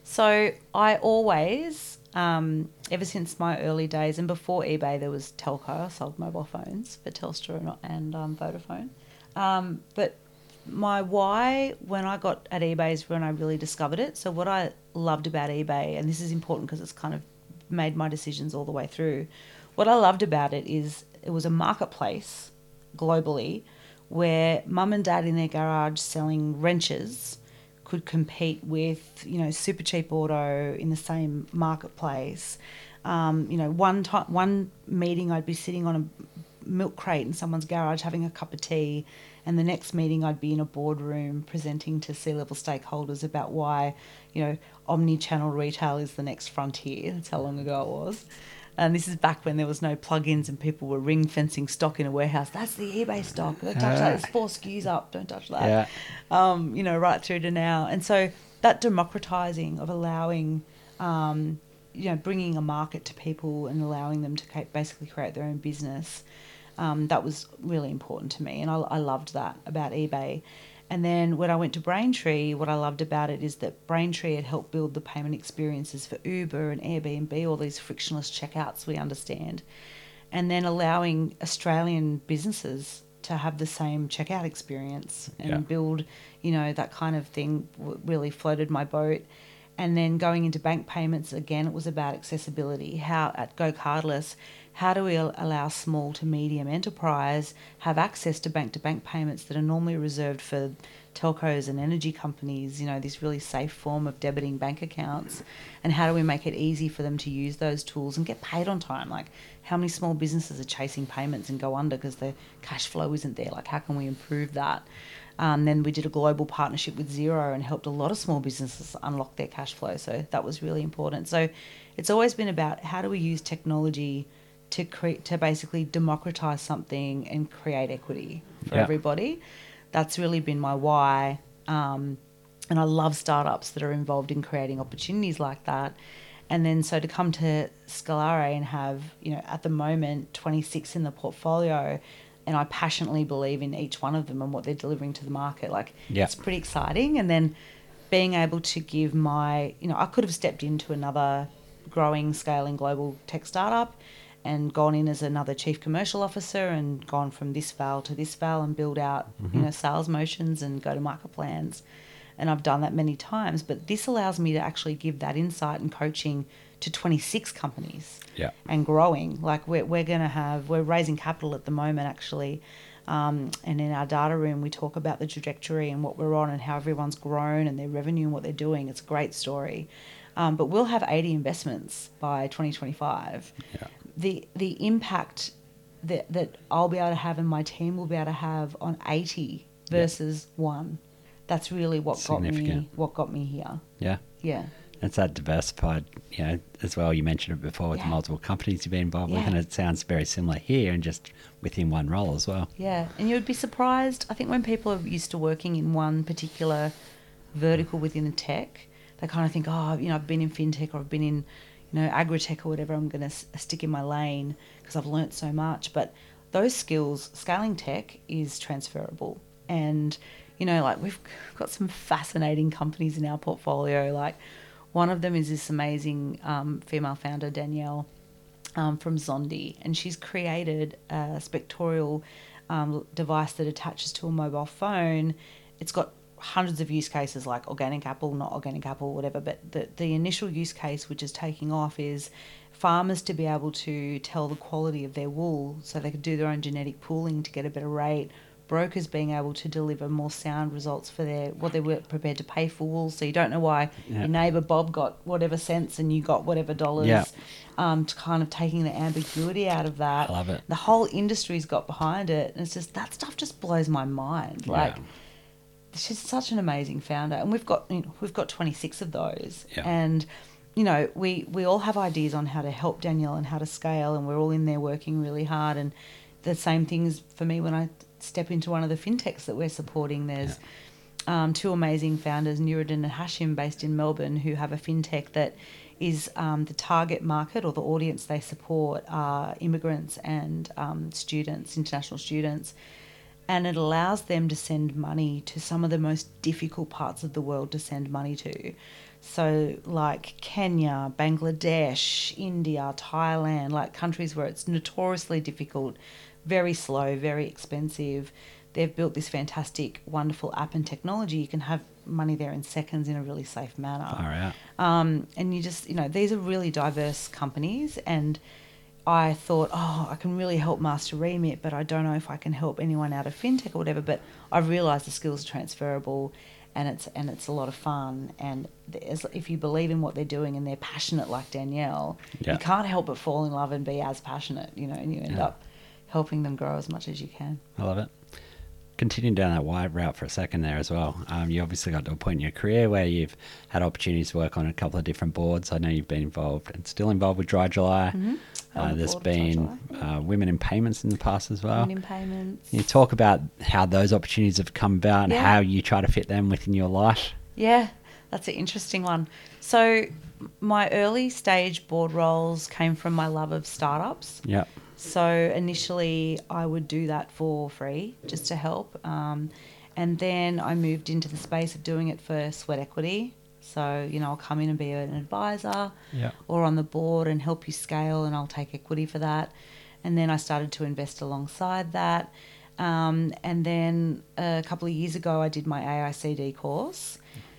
So I always, um, ever since my early days, and before eBay, there was Telco. I sold mobile phones for Telstra and, and um, Vodafone. Um, but my why when I got at eBay is when I really discovered it. So what I loved about eBay, and this is important because it's kind of made my decisions all the way through. What I loved about it is it was a marketplace globally where mum and dad in their garage selling wrenches could compete with, you know, Super Cheap Auto in the same marketplace. Um, you know, one time, one meeting I'd be sitting on a milk crate in someone's garage having a cup of tea, and the next meeting I'd be in a boardroom presenting to C-level stakeholders about why, you know, omni-channel retail is the next frontier. That's how long ago it was. And this is back when there was no plugins and people were ring fencing stock in a warehouse. That's the eBay stock. Don't touch that. There's four S K Us up. Don't touch that. Yeah. Um, you know, right through to now. And so that democratizing of allowing, um, you know, bringing a market to people and allowing them to ca- basically create their own business, um, that was really important to me. And I, I loved that about eBay. And then when I went to Braintree, what I loved about it is that Braintree had helped build the payment experiences for Uber and Airbnb, all these frictionless checkouts we understand, and then allowing Australian businesses to have the same checkout experience and Yeah. build, you know, that kind of thing w- really floated my boat. And then going into bank payments, again, it was about accessibility. How at Go Cardless, how do we al- allow small to medium enterprise have access to bank-to-bank payments that are normally reserved for telcos and energy companies, you know, this really safe form of debiting bank accounts, and how do we make it easy for them to use those tools and get paid on time? Like, how many small businesses are chasing payments and go under because the cash flow isn't there? Like, how can we improve that? Um, then we did a global partnership with Xero and helped a lot of small businesses unlock their cash flow. So that was really important. So it's always been about how do we use technology to create, to basically democratize something and create equity for Yeah. everybody. That's really been my why. Um, and I love startups that are involved in creating opportunities like that. And then so to come to Scalare and have, you know, at the moment twenty-six in the portfolio, and I passionately believe in each one of them and what they're delivering to the market. Like, Yeah. it's pretty exciting. And then being able to give my, you know, I could have stepped into another growing, scaling global tech startup and gone in as another chief commercial officer and gone from this val to this val and build out, Mm-hmm. you know, sales motions and go to market plans. And I've done that many times, but this allows me to actually give that insight and coaching to twenty-six companies. Yeah. And growing. Like, we're, we're going to have, we're raising capital at the moment, actually. Um, and in our data room, we talk about the trajectory and what we're on and how everyone's grown and their revenue and what they're doing. It's a great story. Um, but we'll have eighty investments by twenty twenty-five. Yeah. The, the impact that, that I'll be able to have and my team will be able to have on eighty versus yeah. one. That's really what got me, what got me here. Yeah. Yeah. It's that diversified, you know, as well. You mentioned it before with yeah. the multiple companies you've been involved yeah. with, and it sounds very similar here and just within one role as well. Yeah, and you would be surprised. I think when people are used to working in one particular vertical within the tech, they kind of think, oh, you know, I've been in fintech or I've been in, you know, agri-tech or whatever, I'm going to s- stick in my lane because I've learnt so much. But those skills, scaling tech is transferable. And, you know, like, we've got some fascinating companies in our portfolio. Like, one of them is this amazing um, female founder, Danielle, um, from Zondi, and she's created a spectorial um, device that attaches to a mobile phone. It's got hundreds of use cases, like organic apple, not organic apple, whatever, but the, the initial use case, which is taking off, is farmers to be able to tell the quality of their wool so they could do their own genetic pooling to get a better rate, brokers being able to deliver more sound results for their what they were prepared to pay for wool. So you don't know why yeah. your neighbour Bob got whatever cents and you got whatever dollars. Yeah. Um, to kind of taking the ambiguity out of that. I love it. The whole industry's got behind it, and it's just, that stuff just blows my mind. Like, yeah. she's such an amazing founder, and we've got, you know, we've got twenty-six of those, yeah. and you know, we we all have ideas on how to help Danielle and how to scale, and we're all in there working really hard. And the same things for me when I step into one of the fintechs that we're supporting. There's yeah. um, two amazing founders, Nuruddin and Hashim, based in Melbourne, who have a fintech that is um, the target market, or the audience they support are immigrants and um, students, international students. and it allows them to send money to some of the most difficult parts of the world to send money to. So like Kenya, Bangladesh, India, Thailand, like countries where it's notoriously difficult, very slow, very expensive. They've built this fantastic, wonderful app and technology. You can have money there in seconds in a really safe manner. Far out. Um, and you just, you know, these are really diverse companies, and I thought, oh, I can really help Master Remit, but I don't know if I can help anyone out of fintech or whatever. But I've realised the skills are transferable, and it's and it's a lot of fun. And if you believe in what they're doing and they're passionate like Danielle, yeah. you can't help but fall in love and be as passionate, you know, and you end yeah. up helping them grow as much as you can. I love it. Continuing down that wide route for a second there as well, um, you obviously got to a point in your career where you've had opportunities to work on a couple of different boards. I know you've been involved and still involved with Dry July. Mm-hmm. Uh, there's been uh, Women in Payments in the past as well. Women in Payments. Can you talk about how those opportunities have come about and yeah. how you try to fit them within your life? Yeah, that's an interesting one. So my early stage board roles came from my love of startups. Yeah. So initially I would do that for free just to help. Um, and then I moved into the space of doing it for Sweat Equity. So, you know, I'll come in and be an advisor yeah. or on the board and help you scale, and I'll take equity for that. And then I started to invest alongside that. Um, and then a couple of years ago I did my A I C D course.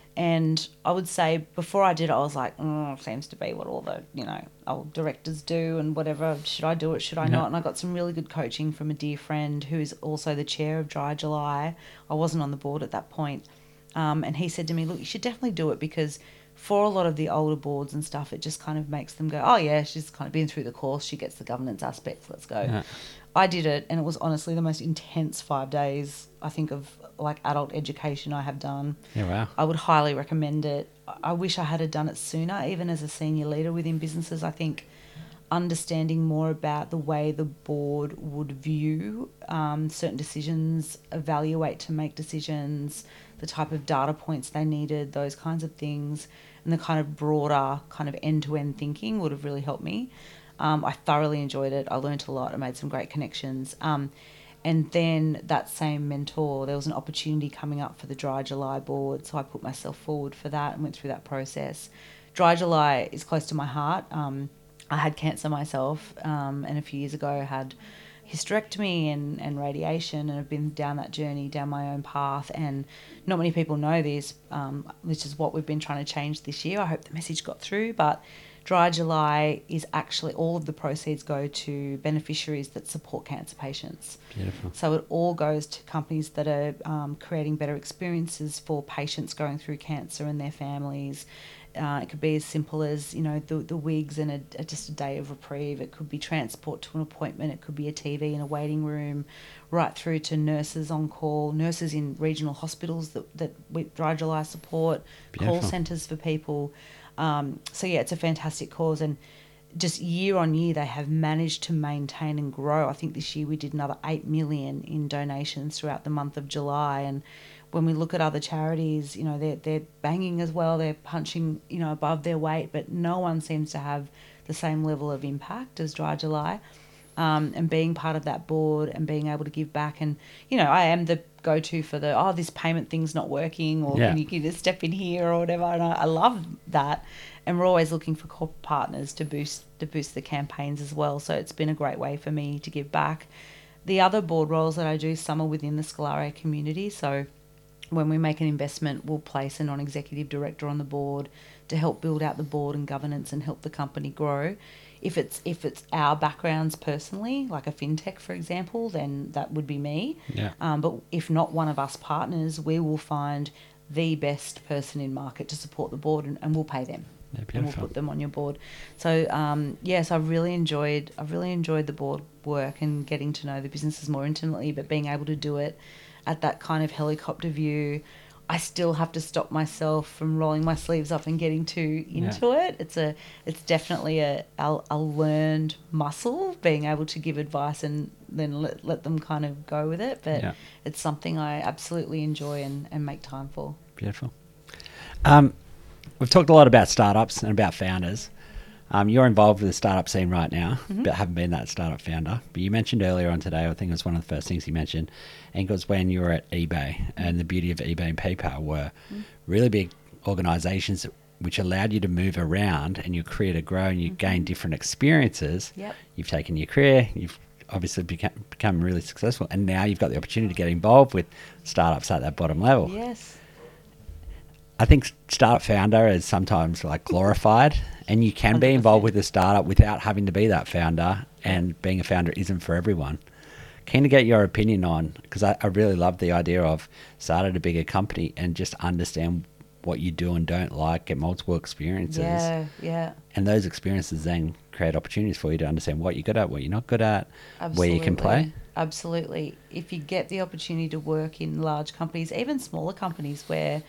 And I would say before I did it, I was like, mm, seems to be what all the, you know, old directors do and whatever. Should I do it? Should I yeah. not? And I got some really good coaching from a dear friend who is also the chair of Dry July. I wasn't on the board at that point. Um, and he said to me, look, you should definitely do it, because for a lot of the older boards and stuff, it just kind of makes them go, oh, yeah, she's kind of been through the course. She gets the governance aspects. Let's go. Yeah. I did it, and it was honestly the most intense five days, I think, of like adult education I have done. Yeah, wow. I would highly recommend it. I wish I had done it sooner, even as a senior leader within businesses. I think understanding more about the way the board would view um, certain decisions, evaluate to make decisions, the type of data points they needed, those kinds of things, and the kind of broader kind of end-to-end thinking would have really helped me. Um, I thoroughly enjoyed it. I learnt a lot. I made some great connections. Um, and then that same mentor, there was an opportunity coming up for the Dry July board, so I put myself forward for that and went through that process. Dry July is close to my heart. Um, I had cancer myself, um, and a few years ago had hysterectomy and, and radiation, and I've been down that journey, down my own path, and not many people know this, um, which is what we've been trying to change this year. I hope the message got through, but Dry July is actually, all of the proceeds go to beneficiaries that support cancer patients. Beautiful. So it all goes to companies that are um, creating better experiences for patients going through cancer and their families. Uh, it could be as simple as, you know, the the wigs and a, a, just a day of reprieve. It could be transport to an appointment. It could be a T V in a waiting room, right through to nurses on call, nurses in regional hospitals that, that we, Dry July support, Beautiful. Call centres for people. Um, so, yeah, it's a fantastic cause. And just year on year, they have managed to maintain and grow. I think this year we did another eight million in donations throughout the month of July. And when we look at other charities, you know, they're, they're banging as well. They're punching, you know, above their weight, but no one seems to have the same level of impact as Dry July. Um, and being part of that board and being able to give back. And, you know, I am the go-to for the, oh, this payment thing's not working, or yeah. can you, can you just step in here or whatever. And I, I love that. And we're always looking for corporate partners to boost to boost the campaigns as well. So it's been a great way for me to give back. The other board roles that I do, some are within the Scalare community. So when we make an investment, we'll place a non-executive director on the board to help build out the board and governance and help the company grow. If it's if it's our backgrounds personally, like a fintech, for example, then that would be me. Yeah. Um, but if not one of us partners, we will find the best person in market to support the board, and, and we'll pay them. Yeah, and we'll put them on your board. So um, yes, I really enjoyed. I really enjoyed the board work and getting to know the businesses more intimately. But being able to do it at that kind of helicopter view, I still have to stop myself from rolling my sleeves up and getting too into yeah. it. It's a, it's definitely a, a, a learned muscle, being able to give advice and then let, let them kind of go with it. But yeah. it's something I absolutely enjoy and, and make time for. Beautiful. Um, we've talked a lot about startups and about founders. Um, you're involved with the startup scene right now, Mm-hmm. but haven't been that startup founder. But you mentioned earlier on today, I think it was one of the first things you mentioned, and it was when you were at eBay, and the beauty of eBay and PayPal were really big organizations which allowed you to move around and your career to grow, and you gain different experiences. Yep. You've taken your career, you've obviously become, become really successful, and now you've got the opportunity to get involved with startups at that bottom level. Yes. I think startup founder is sometimes like glorified, and you can be one hundred percent. involved with a startup without having to be that founder, and being a founder isn't for everyone. Keen to get your opinion on, because I, I really love the idea of started a bigger company and just understand what you do and don't like, get multiple experiences. Yeah, yeah. And those experiences then create opportunities for you to understand what you're good at, what you're not good at, where you can play. Absolutely. If you get the opportunity to work in large companies, even smaller companies where,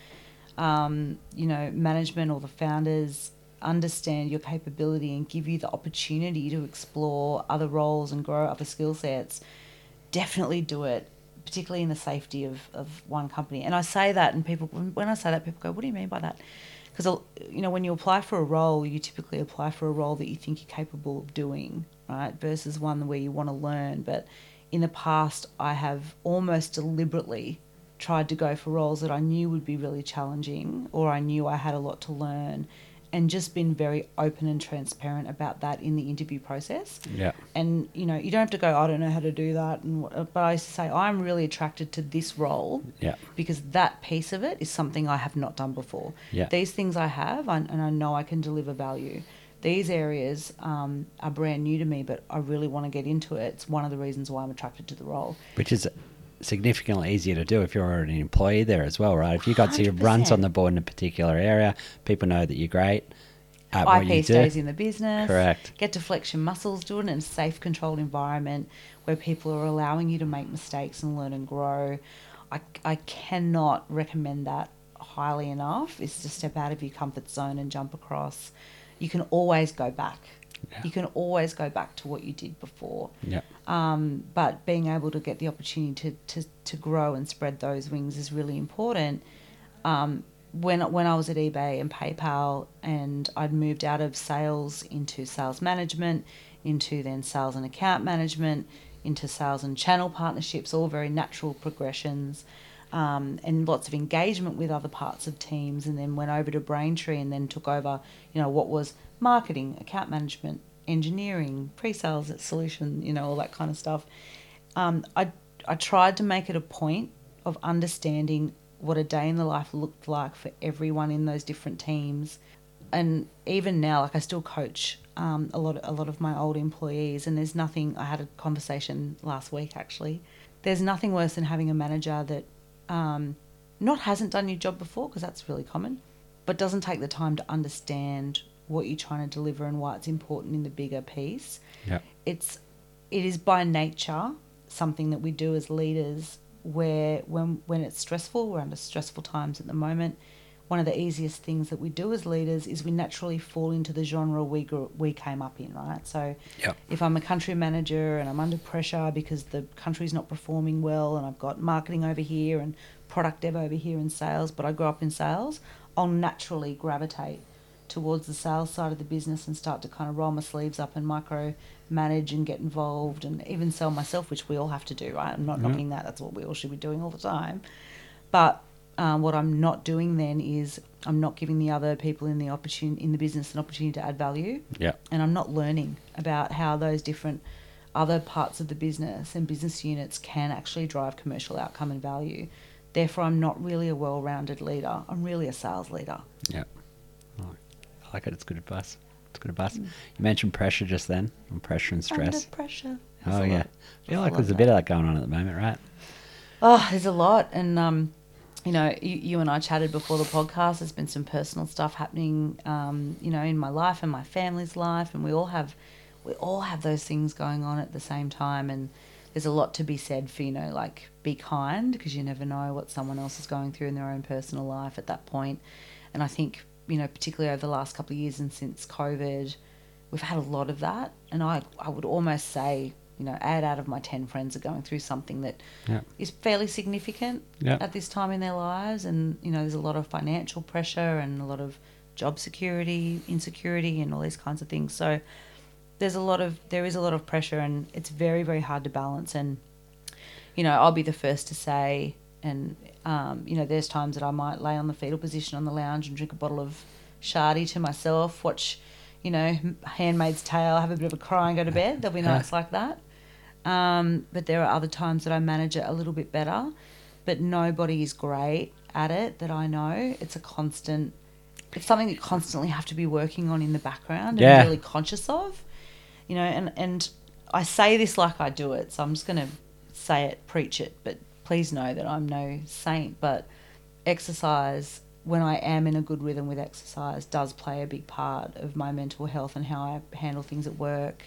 um, you know, management or the founders understand your capability and give you the opportunity to explore other roles and grow other skill sets, definitely do it, particularly in the safety of, of one company. And I say that, and people, when I say that, people go, what do you mean by that? Because, you know, when you apply for a role, you typically apply for a role that you think you're capable of doing, right, versus one where you want to learn. But in the past, I have almost deliberately tried to go for roles that I knew would be really challenging, or I knew I had a lot to learn, and just been very open and transparent about that in the interview process. Yeah. And, you know, you don't have to go, I don't know how to do that. And what, but I used to say, I'm really attracted to this role Yeah. because that piece of it is something I have not done before. Yeah. These things I have, and and I know I can deliver value. These areas um, are brand new to me, but I really want to get into it. It's one of the reasons why I'm attracted to the role. Which is significantly easier to do if you're already an employee there as well, right? If you got to your one hundred percent. runs on the board in a particular area, people know that you're great at what I you P do. stays in the business. Correct. Get to flex your muscles, do it in a safe, controlled environment where people are allowing you to make mistakes and learn and grow. I, I cannot recommend that highly enough, is to step out of your comfort zone and jump across. You can always go back. Yeah. You can always go back to what you did before. Yeah. Um, but being able to get the opportunity to, to, to grow and spread those wings is really important. Um, when when I was at eBay and PayPal, and I'd moved out of sales into sales management, into then sales and account management, into sales and channel partnerships, all very natural progressions, um, and lots of engagement with other parts of teams, and then went over to Braintree and then took over, you know, what was marketing, account management, engineering, pre-sales solution, you know, all that kind of stuff. Um, I, I tried to make it a point of understanding what a day in the life looked like for everyone in those different teams. And even now, like I still coach um, a lot, a lot of my old employees, and there's nothing, I had a conversation last week actually, there's nothing worse than having a manager that um, not hasn't done your job before, because that's really common, but doesn't take the time to understand what you're trying to deliver and why it's important in the bigger piece. Yeah. It's, it is by nature something that we do as leaders, where when when it's stressful, we're under stressful times at the moment, one of the easiest things that we do as leaders is we naturally fall into the genre we grew, we came up in, right? So Yep. if I'm a country manager and I'm under pressure because the country's not performing well, and I've got marketing over here and product dev over here and sales, but I grew up in sales, I'll naturally gravitate towards the sales side of the business and start to kind of roll my sleeves up and micro manage and get involved and even sell myself, which we all have to do, right? I'm not Mhm. knocking that. That's what we all should be doing all the time. But um, what I'm not doing then is I'm not giving the other people in the opportunity in the business an opportunity to add value. Yeah. And I'm not learning about how those different other parts of the business and business units can actually drive commercial outcome and value. Therefore, I'm not really a well-rounded leader. I'm really a sales leader. Yeah. Oh, I like it. It's good advice. It's good advice. You mentioned pressure just then, and pressure and stress. Under pressure. Oh, There's a yeah. lot. I feel I like love there's a that. bit of that going on at the moment, right? Oh, there's a lot. And, um, you know, you, you and I chatted before the podcast. There's been some personal stuff happening, um, you know, in my life and my family's life. And we all have, we all have those things going on at the same time. And there's a lot to be said for, you know, like, be kind, because you never know what someone else is going through in their own personal life at that point. And I think, you know, particularly over the last couple of years and since COVID, we've had a lot of that. And I, I would almost say, you know, eight out of my ten friends are going through something that Yeah. is fairly significant Yeah. at this time in their lives. And, you know, there's a lot of financial pressure and a lot of job security, insecurity, and all these kinds of things. So there's a lot of there is a lot of pressure, and it's very, very hard to balance. And you know, I'll be the first to say, and um, you know, there's times that I might lay on the fetal position on the lounge and drink a bottle of Shardy to myself, watch, you know, Handmaid's Tale, have a bit of a cry and go to bed. There'll be nights like that. Um, but there are other times that I manage it a little bit better. But nobody is great at it that I know. It's a constant, it's something that you constantly have to be working on in the background and Yeah. really conscious of. You know, and, and I say this like I do it, so I'm just going to say it, preach it, but please know that I'm no saint. But exercise, when I am in a good rhythm with exercise, does play a big part of my mental health and how I handle things at work.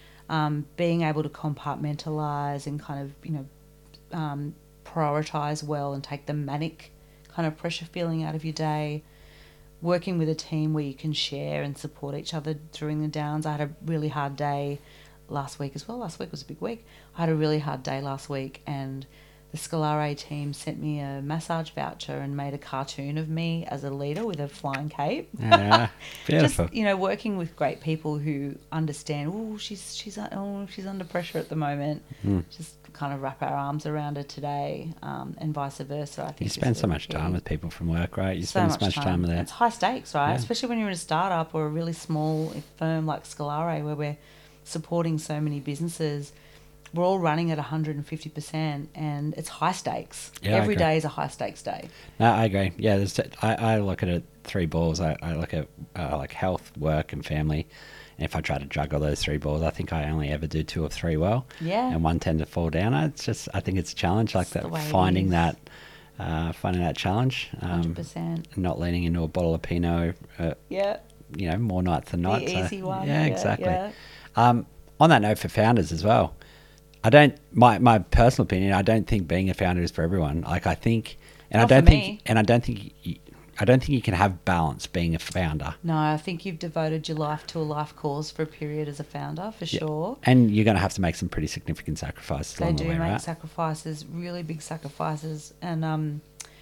Um, being able to compartmentalise and kind of, you know, um, prioritise well and take the manic kind of pressure feeling out of your day. Working with a team where you can share and support each other during the downs. I had a really hard day last week as well. Last week was a big week. I had a really hard day last week, and the Scalare team sent me a massage voucher and made a cartoon of me as a leader with a flying cape. Yeah, beautiful. Just, you know, working with great people who understand, oh, she's she's oh, she's under pressure at the moment. Mm. Just kind of wrap our arms around her today, um, and vice versa. I think You is spend so really much key. time with people from work, right? You So spend so much time with It's them. high stakes, right? Yeah. Especially when you're in a startup or a really small firm like Scalare, where we're supporting so many businesses. We're all running at one hundred fifty percent, and it's high stakes. Yeah, I Every agree. day is a high stakes day. No, I agree. Yeah, there's t- I, I look at it three balls. I, I look at uh, like health, work, and family. And if I try to juggle those three balls, I think I only ever do two or three well. Yeah. And one tend to fall down. It's just, I think it's a challenge, like It's the that, way it finding is. that, uh, finding that challenge. one hundred Um, percent. not leaning into a bottle of Pinot, uh, Yeah. you know, more nights than not. The So, easy one. Yeah, Yeah, exactly. yeah. Um, on that note, for founders as well, I don't. My my personal opinion, I don't think being a founder is for everyone. Like I think, and Not I don't for think, me. and I don't think, you, I don't think you can have balance being a founder. No, I think you've devoted your life to a life cause for a period as a founder, for Yeah. sure. And you're going to have to make some pretty significant sacrifices They along do the way, make right? sacrifices, really big sacrifices, and um,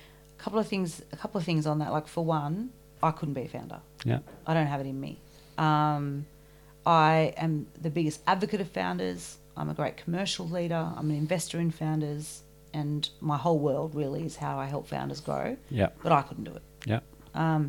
a couple of things. A couple of things on that. Like for one, I couldn't be a founder. Yeah. I don't have it in me. Um, I am the biggest advocate of founders. I'm a great commercial leader. I'm an investor in founders, and my whole world really is how I help founders grow. Yeah. But I couldn't do it. Yeah. Um,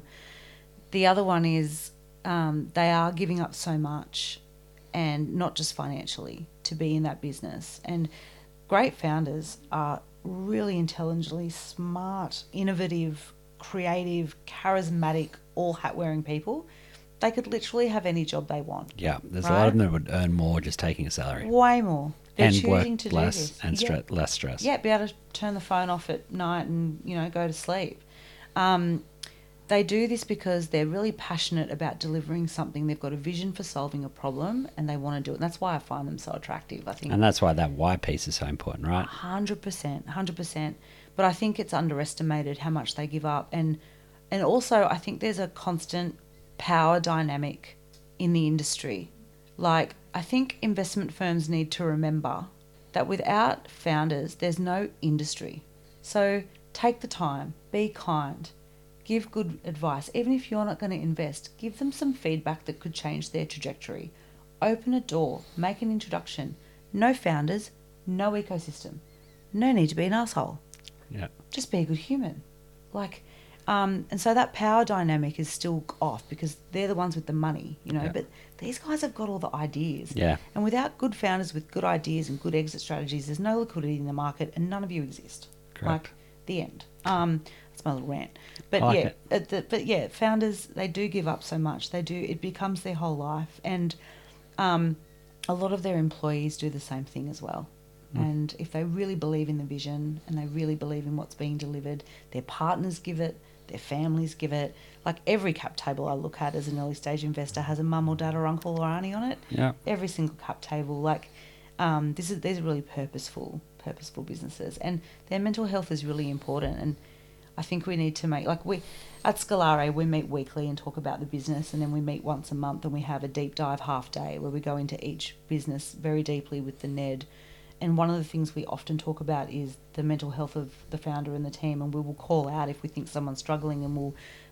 the other one is um, they are giving up so much, and not just financially, to be in that business. And great founders are really intelligently smart, innovative, creative, charismatic, all hat-wearing people. They could literally have any job they want. Yeah. There's a Right? lot of them that would earn more just taking a salary Way more. They're and work choosing to do less this. and Yeah. stre- less stress. Yeah, be able to turn the phone off at night and, you know, go to sleep. Um, they do this because they're really passionate about delivering something. They've got a vision for solving a problem, and they want to do it. And that's why I find them so attractive. I think And that's why that why piece is so important, right? one hundred percent, one hundred percent. But I think it's underestimated how much they give up. And and also I think there's a constant power dynamic in the industry. Like, I think investment firms need to remember that without founders, there's no industry. So take the time, be kind, give good advice. Even if you're not going to invest, give them some feedback that could change their trajectory. Open a door, make an introduction. No founders, no ecosystem. No need to be an asshole. Yeah. Just be a good human. Like, um, and so that power dynamic is still off because they're the ones with the money, you know, Yeah. but these guys have got all the ideas. Yeah. And without good founders with good ideas and good exit strategies, there's no liquidity in the market and none of you exist. Correct. Like, the end. Um, that's my little rant. But I like yeah, it. uh, the, but yeah, founders, they do give up so much. They do, it becomes their whole life. And um, a lot of their employees do the same thing as well. Mm. And if they really believe in the vision and they really believe in what's being delivered, their partners give it, their families give it. Like every cap table I look at as an early stage investor has a mum or dad or uncle or auntie on it. Yeah. Every single cap table, like um, this is these are really purposeful, purposeful businesses, and their mental health is really important. And I think we need to make like we at Scalare we meet weekly and talk about the business, and then we meet once a month and we have a deep dive half day where we go into each business very deeply with the Ned. And one of the things we often talk about is the mental health of the founder and the team, and we will call out if we think someone's struggling, and we'll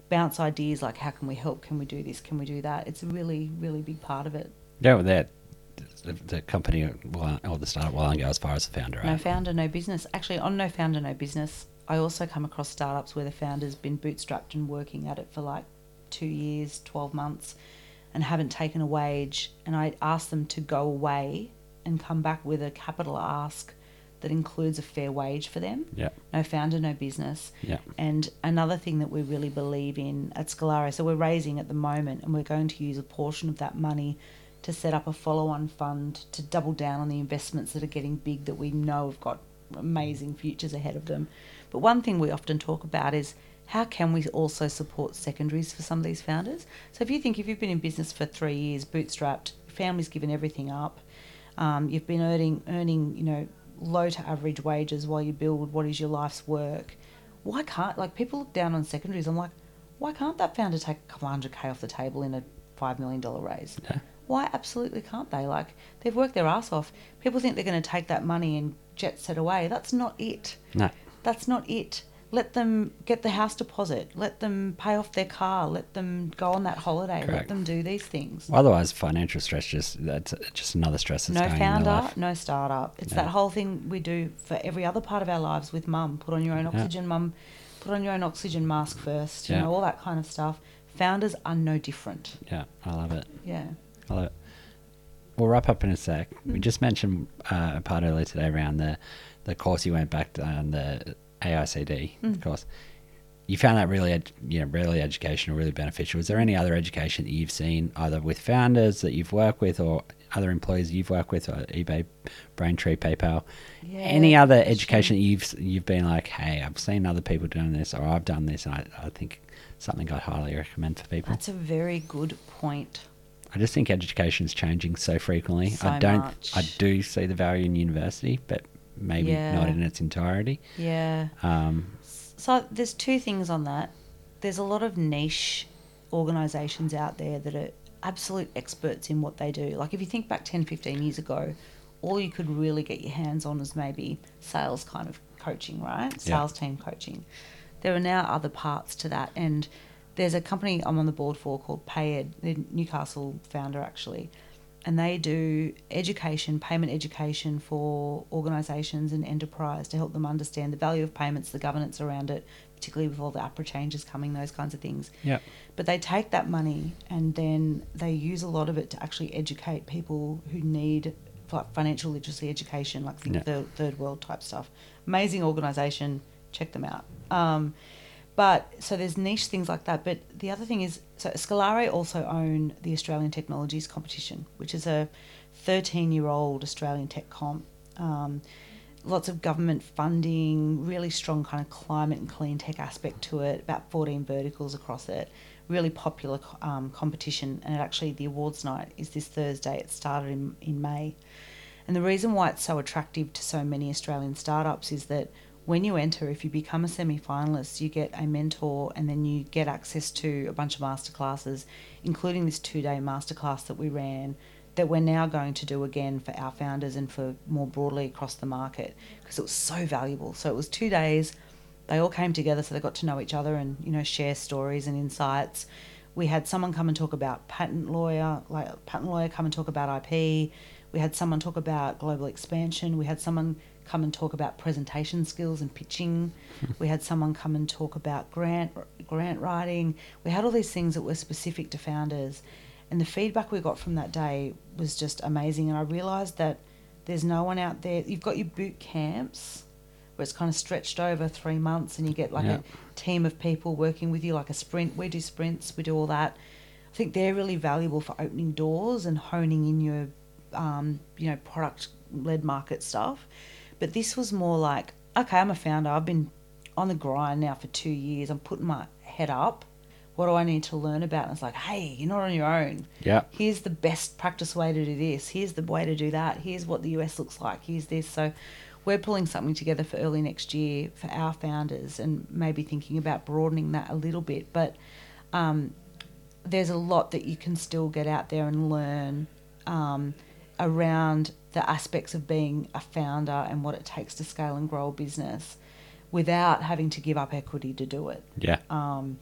bounce ideas like, how can we help? Can we do this? Can we do that? It's a really, really big part of it. Yeah, well, that the, the company will- or the startup will only go as far as the founder, right? No founder, no business. Actually, on no founder, no business, I also come across startups where the founder's been bootstrapped and working at it for like two years, twelve months, and haven't taken a wage. And I ask them to go away and come back with a capital ask that includes a fair wage for them. Yeah. No founder, no business. Yeah. And another thing that we really believe in at Scalare, so we're raising at the moment, and we're going to use a portion of that money to set up a follow-on fund to double down on the investments that are getting big, that we know have got amazing futures ahead of them. But one thing we often talk about is, how can we also support secondaries for some of these founders? So if you think, if you've been in business for three years, bootstrapped, your family's given everything up, um, you've been earning, earning, you know, low to average wages while you build what is your life's work, why can't, like, people look down on secondaries. I'm like, why can't that founder take a couple hundred K off the table in a five million dollars raise? Yeah. Why absolutely can't they? Like, they've worked their ass off. People think they're going to take that money and jet set away. That's not it. No. That's not it. Let them get the house deposit. Let them pay off their car. Let them go on that holiday. Correct. Let them do these things. Well, otherwise, financial stress just that's just another stress that's No going in their founder, life. no startup. It's Yeah. that whole thing we do for every other part of our lives with mum. Put on your own oxygen, mum. Put on your own oxygen mask first. You Yeah. know, all that kind of stuff. Founders are no different. Yeah, I love it. Yeah. I love it. We'll wrap up in a sec. We just mentioned uh, a part earlier today around the, the course you went back on, the A I C D Mm. course. You found that really, ed- you know, really educational, really beneficial. Is there any other education that you've seen, either with founders that you've worked with or other employees you've worked with, or eBay, Braintree, PayPal? Yeah, Any other that's education true. that you've you've been like, hey, I've seen other people doing this, or I've done this, and I, I think something I'd highly recommend for people. That's a very good point. I just think education is changing so frequently. So I don't. much. I do see the value in university, but maybe Yeah. not in its entirety. Yeah. Um, So there's two things on that. There's a lot of niche organisations out there that are absolute experts in what they do. Like, if you think back ten, fifteen years ago, all you could really get your hands on was maybe sales kind of coaching, right? Yeah. Sales team coaching. There are now other parts to that. And there's a company I'm on the board for called Payed, the Newcastle founder actually. And they do education, payment education for organisations and enterprise to help them understand the value of payments, the governance around it, particularly with all the APRA changes coming, those kinds of things. yeah. But they take that money and then they use a lot of it to actually educate people who need like financial literacy education, like think Yeah. third, third world type stuff. Amazing organisation, check them out. Um, But so there's niche things like that. But the other thing is, so Scalare also own the Australian Technologies Competition, which is a thirteen-year-old Australian tech comp. Um, lots of government funding, really strong kind of climate and clean tech aspect to it, about fourteen verticals across it. Really popular um, competition. And it actually, the awards night is this Thursday. It started in, in May. And the reason why it's so attractive to so many Australian startups is that when you enter, if you become a semi-finalist, you get a mentor and then you get access to a bunch of masterclasses, including this two-day masterclass that we ran that we're now going to do again for our founders and for more broadly across the market, because it was so valuable. So it was two days. They all came together, so they got to know each other and, you know, share stories and insights. We had someone come and talk about patent lawyer, like patent lawyer come and talk about I P. We had someone talk about global expansion. We had someone come and talk about presentation skills and pitching. We had someone come and talk about grant grant writing. We had all these things that were specific to founders. And the feedback we got from that day was just amazing. And I realised that there's no one out there. You've got your boot camps where it's kind of stretched over three months and you get like Yeah. a team of people working with you, like a sprint. We do sprints, we do all that. I think they're really valuable for opening doors and honing in your, um, you know, product-led market stuff. But this was more like, okay, I'm a founder. I've been on the grind now for two years. I'm putting my head up. What do I need to learn about? And it's like, hey, you're not on your own. Yeah. Here's the best practice way to do this. Here's the way to do that. Here's what the U S looks like. Here's this. So we're pulling something together for early next year for our founders and maybe thinking about broadening that a little bit. But um, there's a lot that you can still get out there and learn um, around the aspects of being a founder and what it takes to scale and grow a business without having to give up equity to do it. Yeah. Um,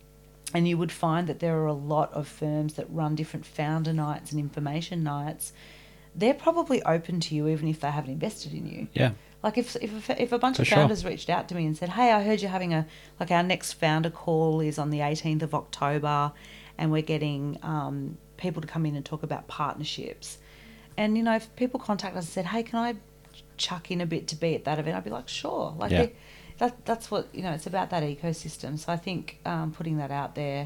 And you would find that there are a lot of firms that run different founder nights and information nights. They're probably open to you even if they haven't invested in you. Yeah. Like if if if a bunch For of sure. founders reached out to me and said, "Hey, I heard you're having a like our next founder call is on the eighteenth of October, and we're getting um, people to come in and talk about partnerships." And you know, if people contact us and said, "Hey, can I chuck in a bit to be at that event?" I'd be like, "Sure." Like Yeah. they, that that's what you know. It's about that ecosystem. So I think um, putting that out there.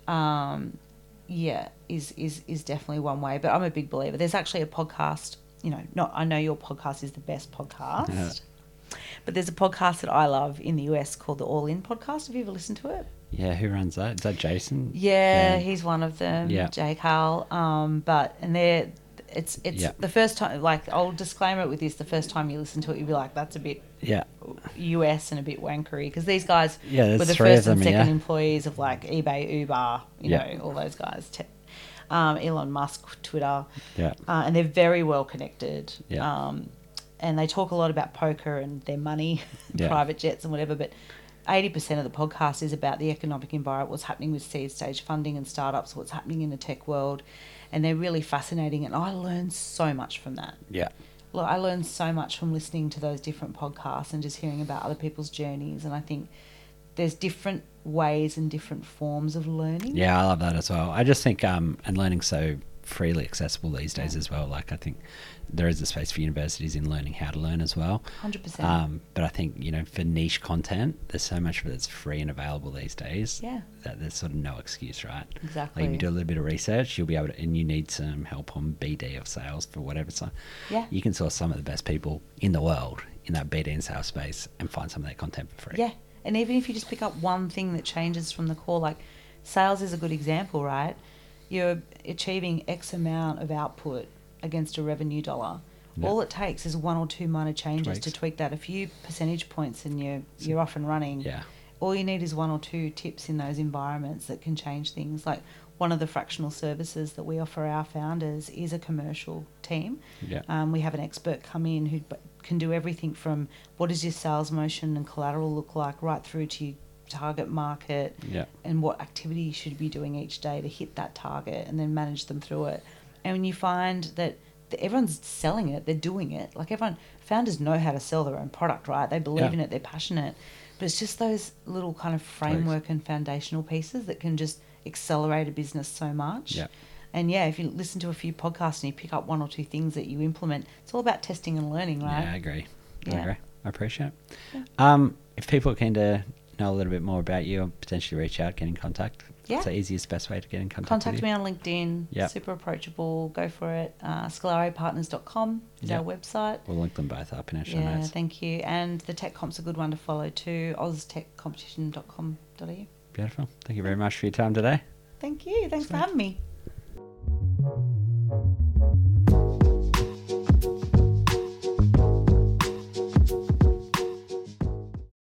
Um, yeah, is, is is definitely one way. But I'm a big believer. There's actually a podcast, you know, not I know your podcast is the best podcast. Yeah. But there's a podcast that I love in the U S called the All In Podcast. Have you ever listened to it? Yeah, who runs that? Is that Jason? Yeah, Yeah. he's one of them. Yeah. Jake Howell. Um, but and they're it's it's Yeah. the first time. Like I'll disclaimer it with this: the first time you listen to it, you'll be like, "That's a bit Yeah. U S and a bit wankery," because these guys Yeah, there's were the three of first and them, second yeah. employees of like eBay, Uber, you Yeah. know, all those guys. Te- um, Elon Musk, Twitter, Yeah. uh, and they're very well connected. Yeah. Um, and they talk a lot about poker and their money, Yeah. private jets and whatever. But eighty percent of the podcast is about the economic environment, what's happening with seed stage funding and startups, what's happening in the tech world. And they're really fascinating. And I learned so much from that. Yeah. Look, I learned so much from listening to those different podcasts and just hearing about other people's journeys. And I think there's different ways and different forms of learning. Yeah, I love that as well. I just think, um, and learning's so freely accessible these days as well. Like, I think there is a space for universities in learning how to learn as well. one hundred percent. Um, but I think, you know, for niche content, there's so much of it that's free and available these days. Yeah. That there's sort of no excuse, right? Exactly. Like, if you do a little bit of research, you'll be able to, and you need some help on B D or sales for whatever. So Yeah. you can source some of the best people in the world in that B D and sales space and find some of their content for free. Yeah. And even if you just pick up one thing that changes from the core, like sales is a good example, right? You're achieving X amount of output against a revenue dollar. Yeah. All it takes is one or two minor changes Tweaks. to tweak that a few percentage points and you're, you're off and running. Yeah. All you need is one or two tips in those environments that can change things. Like one of the fractional services that we offer our founders is a commercial team. Yeah. Um, we have an expert come in who b- can do everything from what does your sales motion and collateral look like right through to your target market Yeah. and what activity you should be doing each day to hit that target and then manage them through it. And when you find that the, everyone's selling it, they're doing it. Like everyone, founders know how to sell their own product, right? They believe Yeah. in it, they're passionate. But it's just those little kind of framework and foundational pieces that can just accelerate a business so much. Yeah. And yeah, if you listen to a few podcasts and you pick up one or two things that you implement, it's all about testing and learning, right? Yeah, I agree. I Yeah. agree. I appreciate it. Yeah. Um, if people are keen to know a little bit more about you or potentially reach out, get in contact, Yeah. what's the easiest, best way to get in contact Contact with me you? on LinkedIn. Yep. Super approachable. Go for it. Uh, Scalare Partners dot com is Yep. our website. We'll link them both up in our show Yeah, notes. thank you. And the Tech Comp's a good one to follow too. oz tech competition dot com dot a u. Beautiful. Thank you very much for your time today. Thank you. Thanks for Sweet. having me.